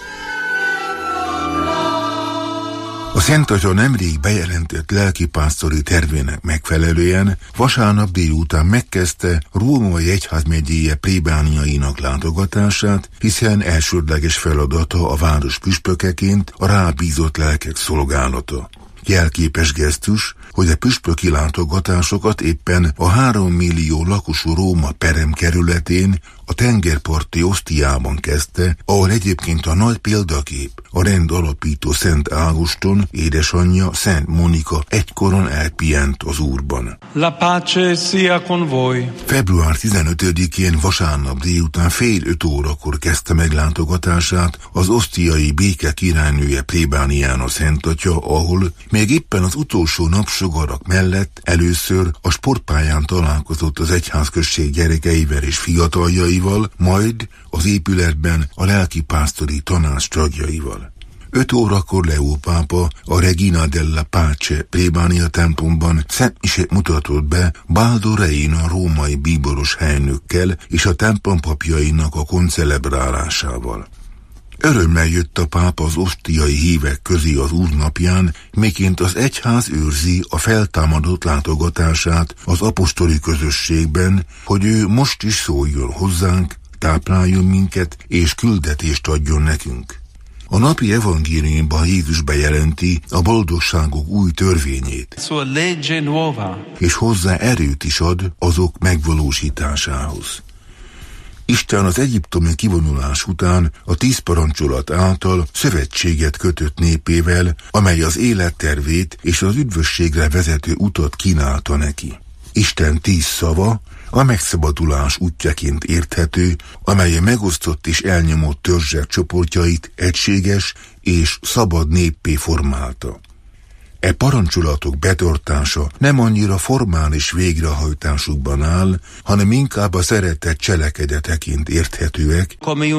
A Szent Atya nemrég bejelentett lelkipásztori tervének megfelelően vasárnap délután megkezdte római egyházmegyéje plébániainak látogatását, hiszen elsődleges feladata a város püspökeként a rábízott lelkek szolgálata. Jelképes gesztus, hogy a püspöki látogatásokat éppen a 3 millió lakosú Róma perem kerületén, a tengerparti Osztiában kezdte, ahol egyébként a nagy példakép, a rend alapító Szent Ágoston, édesanyja Szent Monika egykoron elpihent az Úrban. La pace sia con voi. Február 15-én vasárnap délután 4:30 kezdte meglátogatását az osztiai béke királynője plébánián a Szent Atya, ahol még éppen az utolsó napsugarak mellett először a sportpályán találkozott az egyházközség gyerekeivel és fiataljaival, tagjaival, majd az épületben a lelkipásztori tanács tagjaival. 5 órakor Leó pápa a Regina della Pace plébánia templomban szentmisét mutatott be Baldo Reina római bíboros helynökkel és a templom papjainak a koncelebrálásával. Örömmel jött a pápa az osztiai hívek közé az úrnapján, miként az egyház őrzi a feltámadott látogatását az apostoli közösségben, hogy ő most is szóljon hozzánk, tápláljon minket és küldetést adjon nekünk. A napi evangéliumban Jézus bejelenti a boldogságok új törvényét, és hozzá erőt is ad azok megvalósításához. Isten az egyiptomi kivonulás után a 10 parancsolat által szövetséget kötött népével, amely az élettervét és az üdvösségre vezető utat kínálta neki. Isten 10 szava a megszabadulás útjaként érthető, amely a megosztott és elnyomott törzsek csoportjait egységes és szabad néppé formálta. E parancsolatok betartása nem annyira formális végrehajtásukban áll, hanem inkább a szeretet cselekedeteként érthetőek,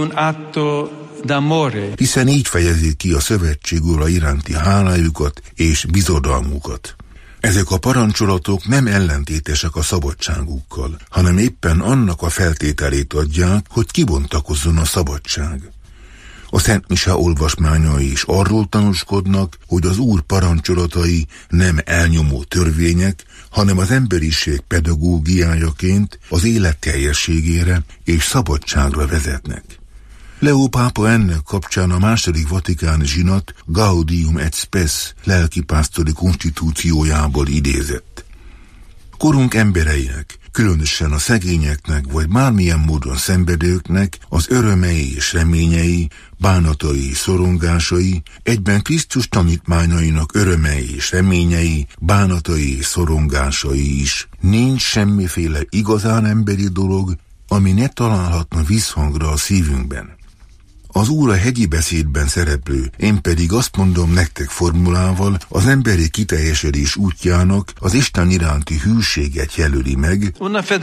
hiszen így fejezik ki a szövetség ura iránti hálájukat és bizodalmukat. Ezek a parancsolatok nem ellentétesek a szabadságukkal, hanem éppen annak a feltételét adják, hogy kibontakozzon a szabadság. A Szent Mise olvasmányai is arról tanúskodnak, hogy az Úr parancsolatai nem elnyomó törvények, hanem az emberiség pedagógiájaként az élet teljességére és szabadságra vezetnek. Leó pápa ennek kapcsán a második vatikáni zsinat Gaudium et Spes lelkipásztori konstitúciójából idézett. Korunk embereinek, különösen a szegényeknek vagy bármilyen módon szenvedőknek az örömei és reményei, bánatai és szorongásai, egyben Krisztus tanítmányainak örömei és reményei, bánatai és szorongásai is. Nincs semmiféle igazán emberi dolog, ami ne találhatna visszhangra a szívünkben. Az Úr a hegyi beszédben szereplő, én pedig azt mondom nektek formulával, az emberi kiteljesedés útjának az Isten iránti hűséget jelöli meg,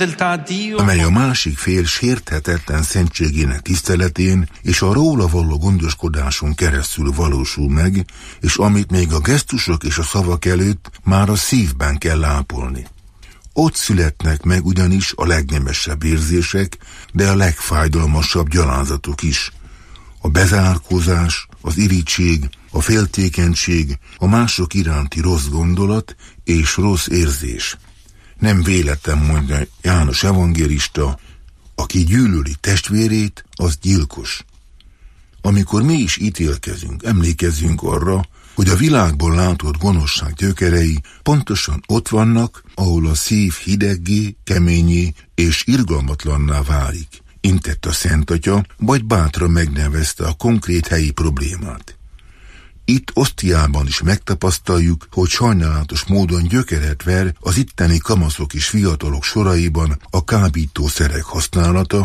amely a másik fél sérthetetlen szentségének tiszteletén és a róla való gondoskodáson keresztül valósul meg, és amit még a gesztusok és a szavak előtt már a szívben kell ápolni. Ott születnek meg ugyanis a legnemesebb érzések, de a legfájdalmasabb gyalázatok is. A bezárkózás, az irigység, a féltékenység, a mások iránti rossz gondolat és rossz érzés. Nem véletlen mondja János evangélista, aki gyűlöli testvérét, az gyilkos. Amikor mi is ítélkezünk, emlékezzünk arra, hogy a világban látott gonoszság gyökerei pontosan ott vannak, ahol a szív hideggé, keményé és irgalmatlanná válik. Intett a Szent Atya, vagy bátran megnevezte a konkrét helyi problémát. Itt Osztiában is megtapasztaljuk, hogy sajnálatos módon gyökeret ver az itteni kamaszok és fiatalok soraiban a kábítószerek használata,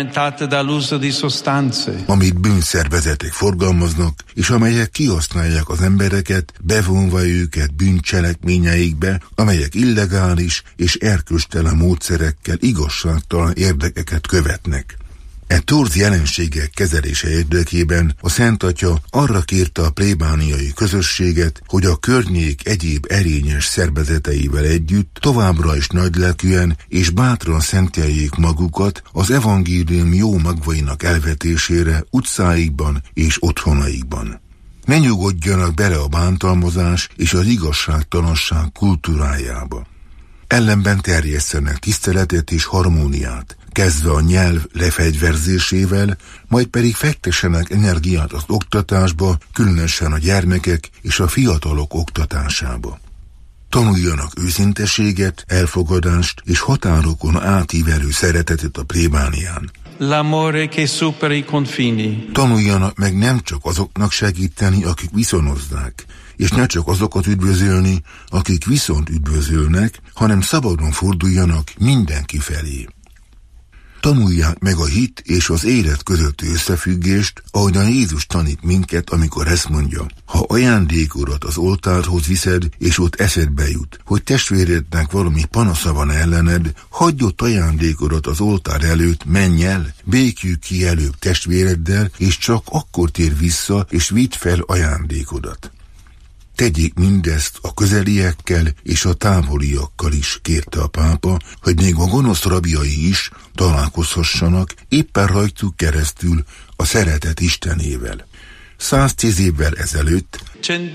amit bűnszervezetek forgalmaznak, és amelyek kihasználják az embereket, bevonva őket bűncselekményeikbe, amelyek illegális és erkölcstelen módszerekkel igazságtalan érdekeket követnek. E torz jelenségek kezelése érdekében a Szent Atya arra kérte a plébániai közösséget, hogy a környék egyéb erényes szervezeteivel együtt továbbra is nagylelkűen és bátran szenteljék magukat az evangélium jó magvainak elvetésére utcáikban és otthonaikban. Ne nyugodjanak bele a bántalmazás és az igazságtalanság kultúrájába. Ellenben terjesszenek tiszteletet és harmóniát, kezdve a nyelv lefegyverzésével, majd pedig fektessenek energiát az oktatásba, különösen a gyermekek és a fiatalok oktatásába. Tanuljanak őszinteséget, elfogadást és határokon átívelő szeretetet a plébánián. L'amore che supera i confini. Tanuljanak meg nem csak azoknak segíteni, akik viszonozzák, és ne csak azokat üdvözölni, akik viszont üdvözölnek, hanem szabadon forduljanak mindenki felé. Tanulják meg a hit és az élet közötti összefüggést, ahogyan Jézus tanít minket, amikor ezt mondja: ha ajándékodat az oltárhoz viszed, és ott eszedbe jut, hogy testvérednek valami panasza van ellened, hagyj ott ajándékodat az oltár előtt, menj el, békülj ki előbb testvéreddel, és csak akkor tér vissza, és vidd fel ajándékodat. Tegyék mindezt a közeliekkel és a távoliakkal is, kérte a pápa, hogy még a gonosz rabjai is találkozhassanak éppen rajtuk keresztül a szeretet Istenével. 110 évvel ezelőtt,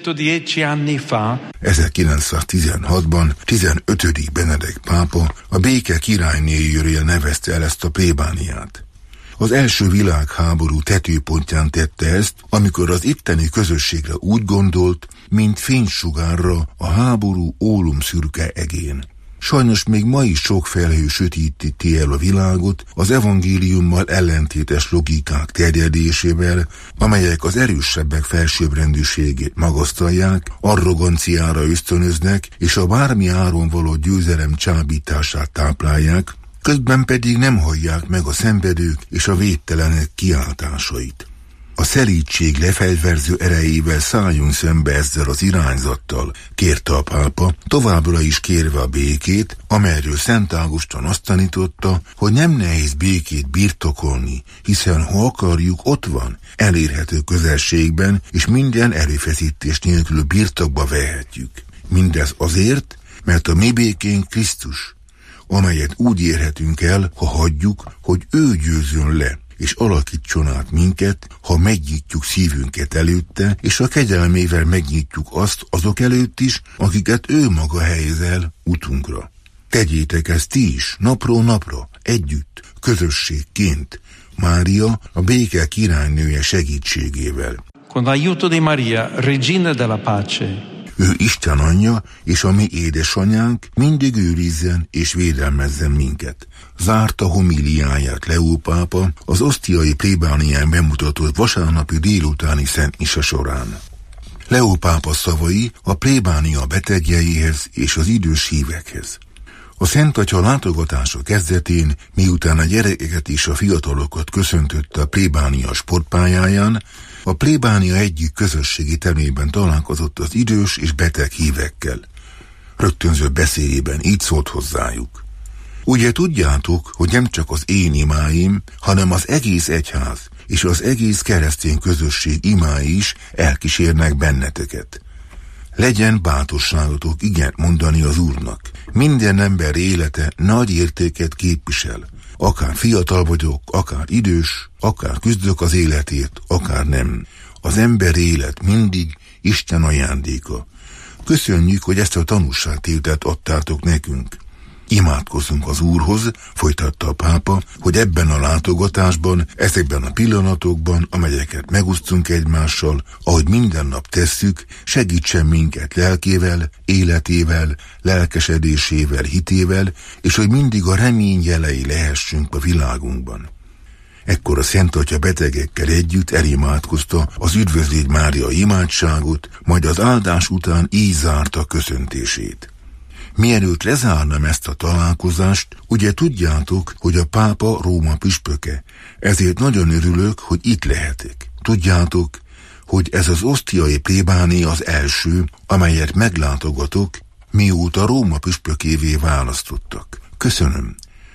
1916-ban 15. Benedek pápa a béke királynéjéről nevezte el ezt a plébániát. Az első világháború tetőpontján tette ezt, amikor az itteni közösségre úgy gondolt, mint fénysugárra a háború ólomszürke egén. Sajnos még ma is sok felhő sötétíti el a világot az evangéliummal ellentétes logikák terjedésével, amelyek az erősebbek felsőbbrendűségét magasztalják, arroganciára ösztönöznek, és a bármi áron való győzelem csábítását táplálják, közben pedig nem hallják meg a szenvedők és a védtelenek kiáltásait. A szelídség lefegyverző erejével szálljunk szembe ezzel az irányzattal, kérte a pápa, továbbra is kérve a békét, amelyről Szent Ágoston azt tanította, hogy nem nehéz békét birtokolni, hiszen ha akarjuk, ott van, elérhető közelségben, és minden erőfeszítés nélkül birtokba vehetjük. Mindez azért, mert a mi békénk Krisztus, amelyet úgy érhetünk el, ha hagyjuk, hogy ő győzön le, és alakítson át minket, ha megnyitjuk szívünket előtte, és a kegyelmével megnyitjuk azt azok előtt is, akiket ő maga helyez el utunkra. Tegyétek ezt ti is, napról napra, együtt, közösségként, Mária, a béke királynője segítségével. Con l'aiuto di Maria, Regina della Pace. Ő Isten anyja, és a mi édesanyánk mindig őrizzen és védelmezzen minket. Zárta homiliáját Leó pápa az osztiai plébánián bemutatott vasárnapi délutáni szent mise során. Leó pápa szavai a plébánia betegjeihez és az idős hívekhez. A Szent Atya látogatása kezdetén, miután a gyerekeket és a fiatalokat köszöntötte a plébánia sportpályáján, a plébánia egyik közösségi termében találkozott az idős és beteg hívekkel. Rögtönző beszédében így szólt hozzájuk: ugye tudjátok, hogy nem csak az én imáim, hanem az egész egyház és az egész keresztény közösség imái is elkísérnek benneteket. Legyen bátorságotok igent mondani az Úrnak. Minden ember élete nagy értéket képvisel. Akár fiatal vagyok, akár idős, akár küzdök az életért, akár nem. Az ember élet mindig Isten ajándéka. Köszönjük, hogy ezt a tanúságtételt adtátok nekünk. Imádkozzunk az Úrhoz, folytatta a pápa, hogy ebben a látogatásban, ezekben a pillanatokban, amelyeket megosztunk egymással, ahogy minden nap tesszük, segítsen minket lelkével, életével, lelkesedésével, hitével, és hogy mindig a remény jelei lehessünk a világunkban. Ekkor a Szent Atya betegekkel együtt elimádkozta az Üdvözlégy Mária imádságot, majd az áldás után így zárta köszöntését. Mielőtt lezárnám ezt a találkozást, ugye tudjátok, hogy a pápa Róma püspöke, ezért nagyon örülök, hogy itt lehetek. Tudjátok, hogy ez az osztiai plébánia az első, amelyet meglátogatok, mióta Róma püspökévé választottak. Köszönöm.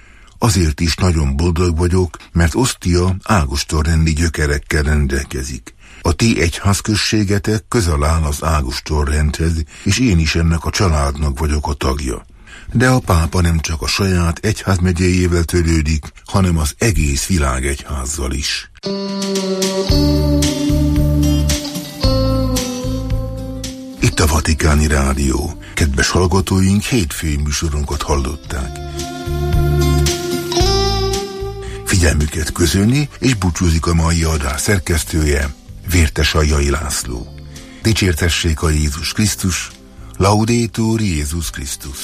Azért is nagyon boldog vagyok, mert Osztia ágostonrendi gyökerekkel rendelkezik. A ti egyházközségetek közel áll az ágostonrendhez, és én is ennek a családnak vagyok a tagja. De a pápa nem csak a saját egyházmegyéjével törődik, hanem az egész világ egyházzal is. Itt a Vatikáni Rádió. Kedves hallgatóink, hétfői műsorunkat hallották. Figyelmüket köszöni, és búcsúzik a mai adás szerkesztője, Vértes Aljai László. Dicsértessék a Jézus Krisztus, Laudetur Jézus Krisztus.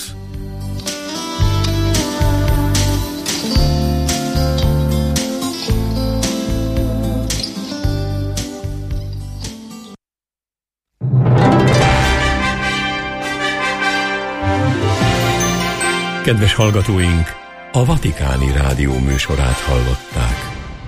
Kedves hallgatóink! A Vatikáni Rádió műsorát hallották.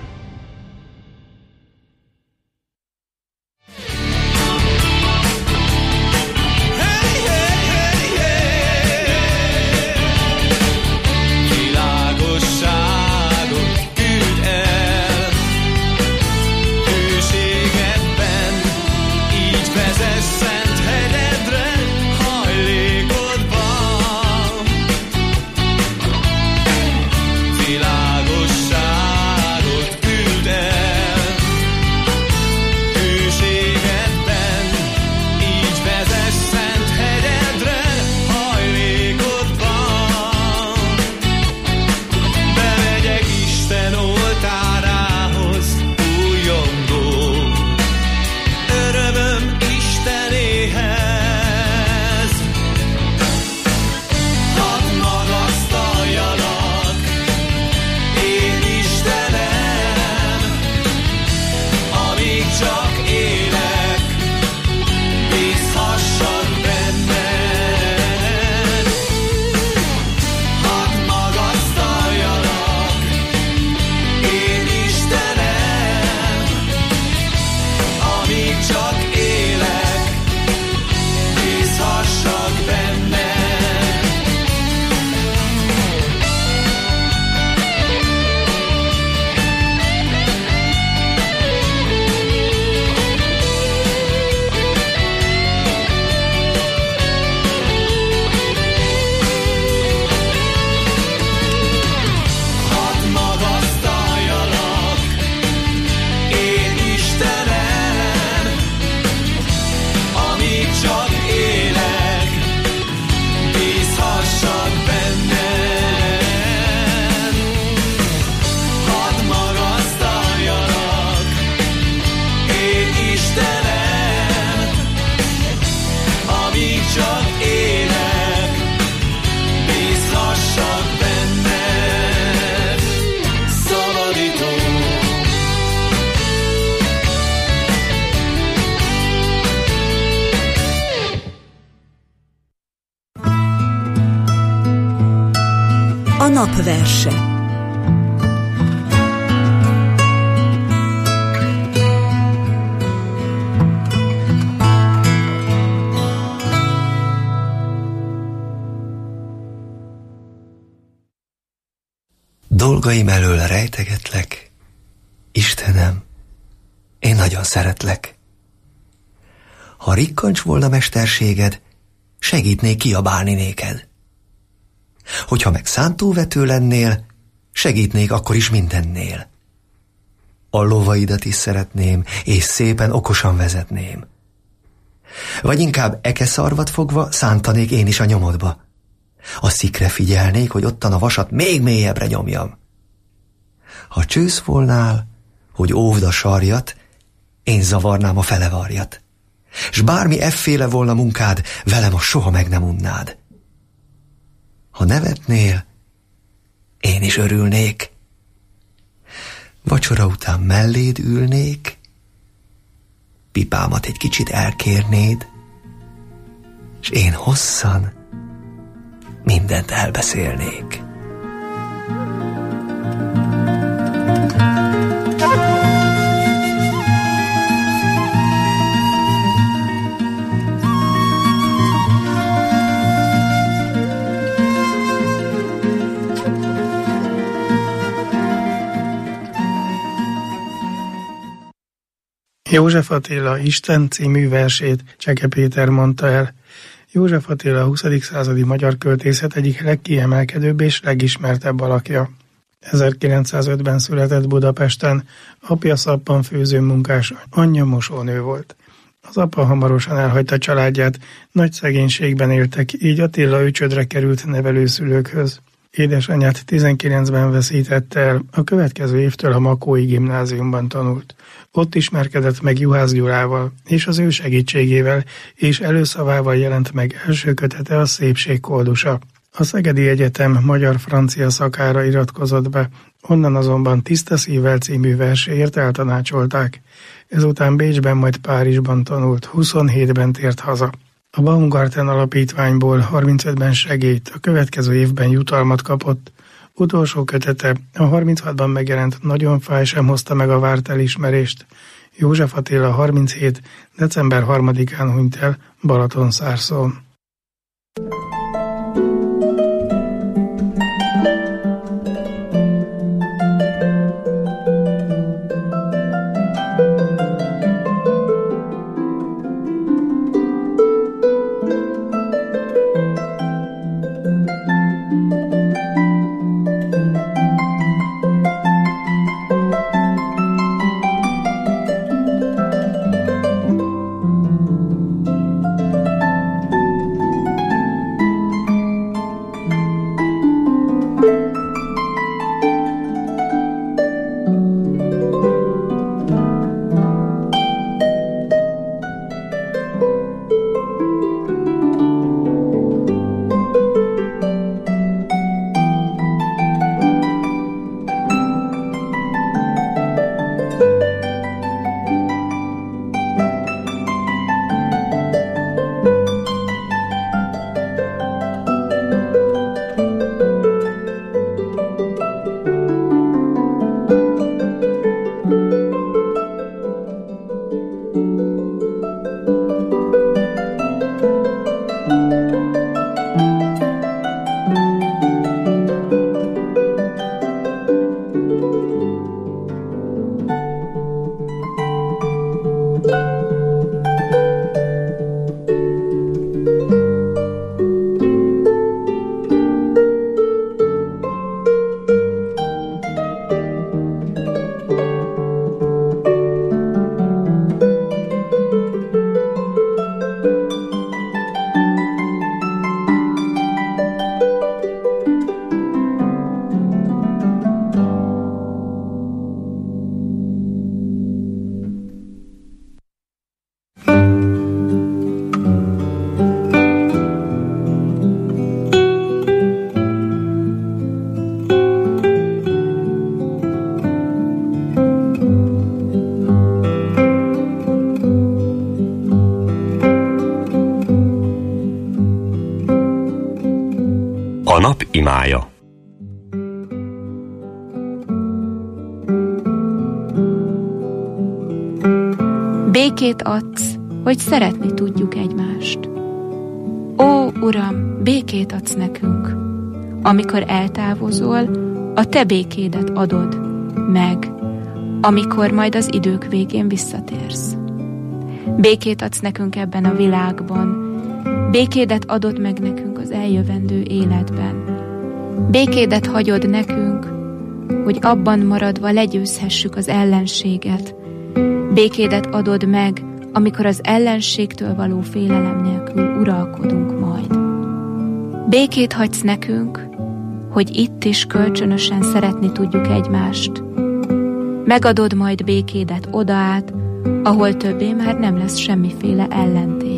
A napverse. Dolgaim elől rejtegetlek, Istenem, én nagyon szeretlek. Ha rikkancs volna mesterséged, segítnék kiabálni néked. Hogyha meg szántóvető lennél, segítnék akkor is mindennél. A lovaidat is szeretném, és szépen okosan vezetném. Vagy inkább ekeszarvat fogva szántanék én is a nyomodba. A szikre figyelnék, hogy ottan a vasat még mélyebbre nyomjam. Ha csősz volnál, hogy óvd a sarjat, én zavarnám a felevarjat. S bármi efféle volna munkád, velem a soha meg nem unnád. Ha nevetnél, én is örülnék. Vacsora után melléd ülnék, pipámat egy kicsit elkérnéd, s én hosszan mindent elbeszélnék. József Attila Isten című versét Cseke Péter mondta el. József Attila a 20. századi magyar költészet egyik legkiemelkedőbb és legismertebb alakja. 1905-ben született Budapesten, apja szappanfőző munkás, anyja mosónő volt. Az apa hamarosan elhagyta családját, nagy szegénységben éltek, így Attila őcsödre került nevelőszülőkhöz. Édesanyját 19-ben veszítette el, a következő évtől a Makói gimnáziumban tanult. Ott ismerkedett meg Juhász Gyulával, és az ő segítségével és előszavával jelent meg első kötete a Szépség koldusa. A Szegedi Egyetem magyar-francia szakára iratkozott be, onnan azonban Tiszta szívvel című verséért eltanácsolták. Ezután Bécsben, majd Párizsban tanult, 27-ben tért haza. A Baumgarten alapítványból 35-ben segélyt, a következő évben jutalmat kapott, Utolsó kötete, a 36-ban megjelent Nagyon fáj sem hozta meg a várt elismerést. József Attila 37. december 3-án hunyt el Balatonszárszón. A nap imája. Békét adsz, hogy szeretni tudjuk egymást. Ó, Uram, békét adsz nekünk. Amikor eltávozol, a te békédet adod meg, amikor majd az idők végén visszatérsz. Békét adsz nekünk ebben a világban, békédet adod meg nekünk az eljövendő életben. Békédet hagyod nekünk, hogy abban maradva legyőzhessük az ellenséget. Békédet adod meg, amikor az ellenségtől való félelem nélkül uralkodunk majd. Békét hagysz nekünk, hogy itt is kölcsönösen szeretni tudjuk egymást. Megadod majd békédet oda át, ahol többé már nem lesz semmiféle ellentét.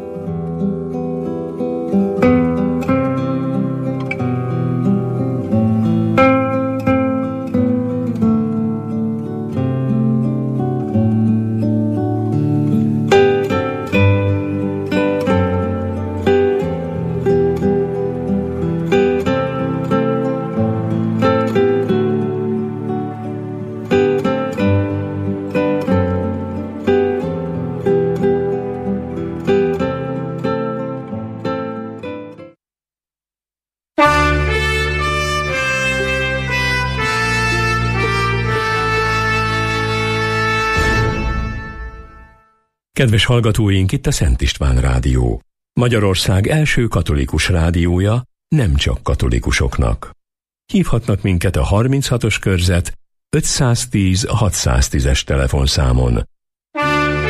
Kedves hallgatóink, itt a Szent István Rádió. Magyarország első katolikus rádiója, nem csak katolikusoknak. Hívhatnak minket a 36-os körzet 510 610-es telefonszámon.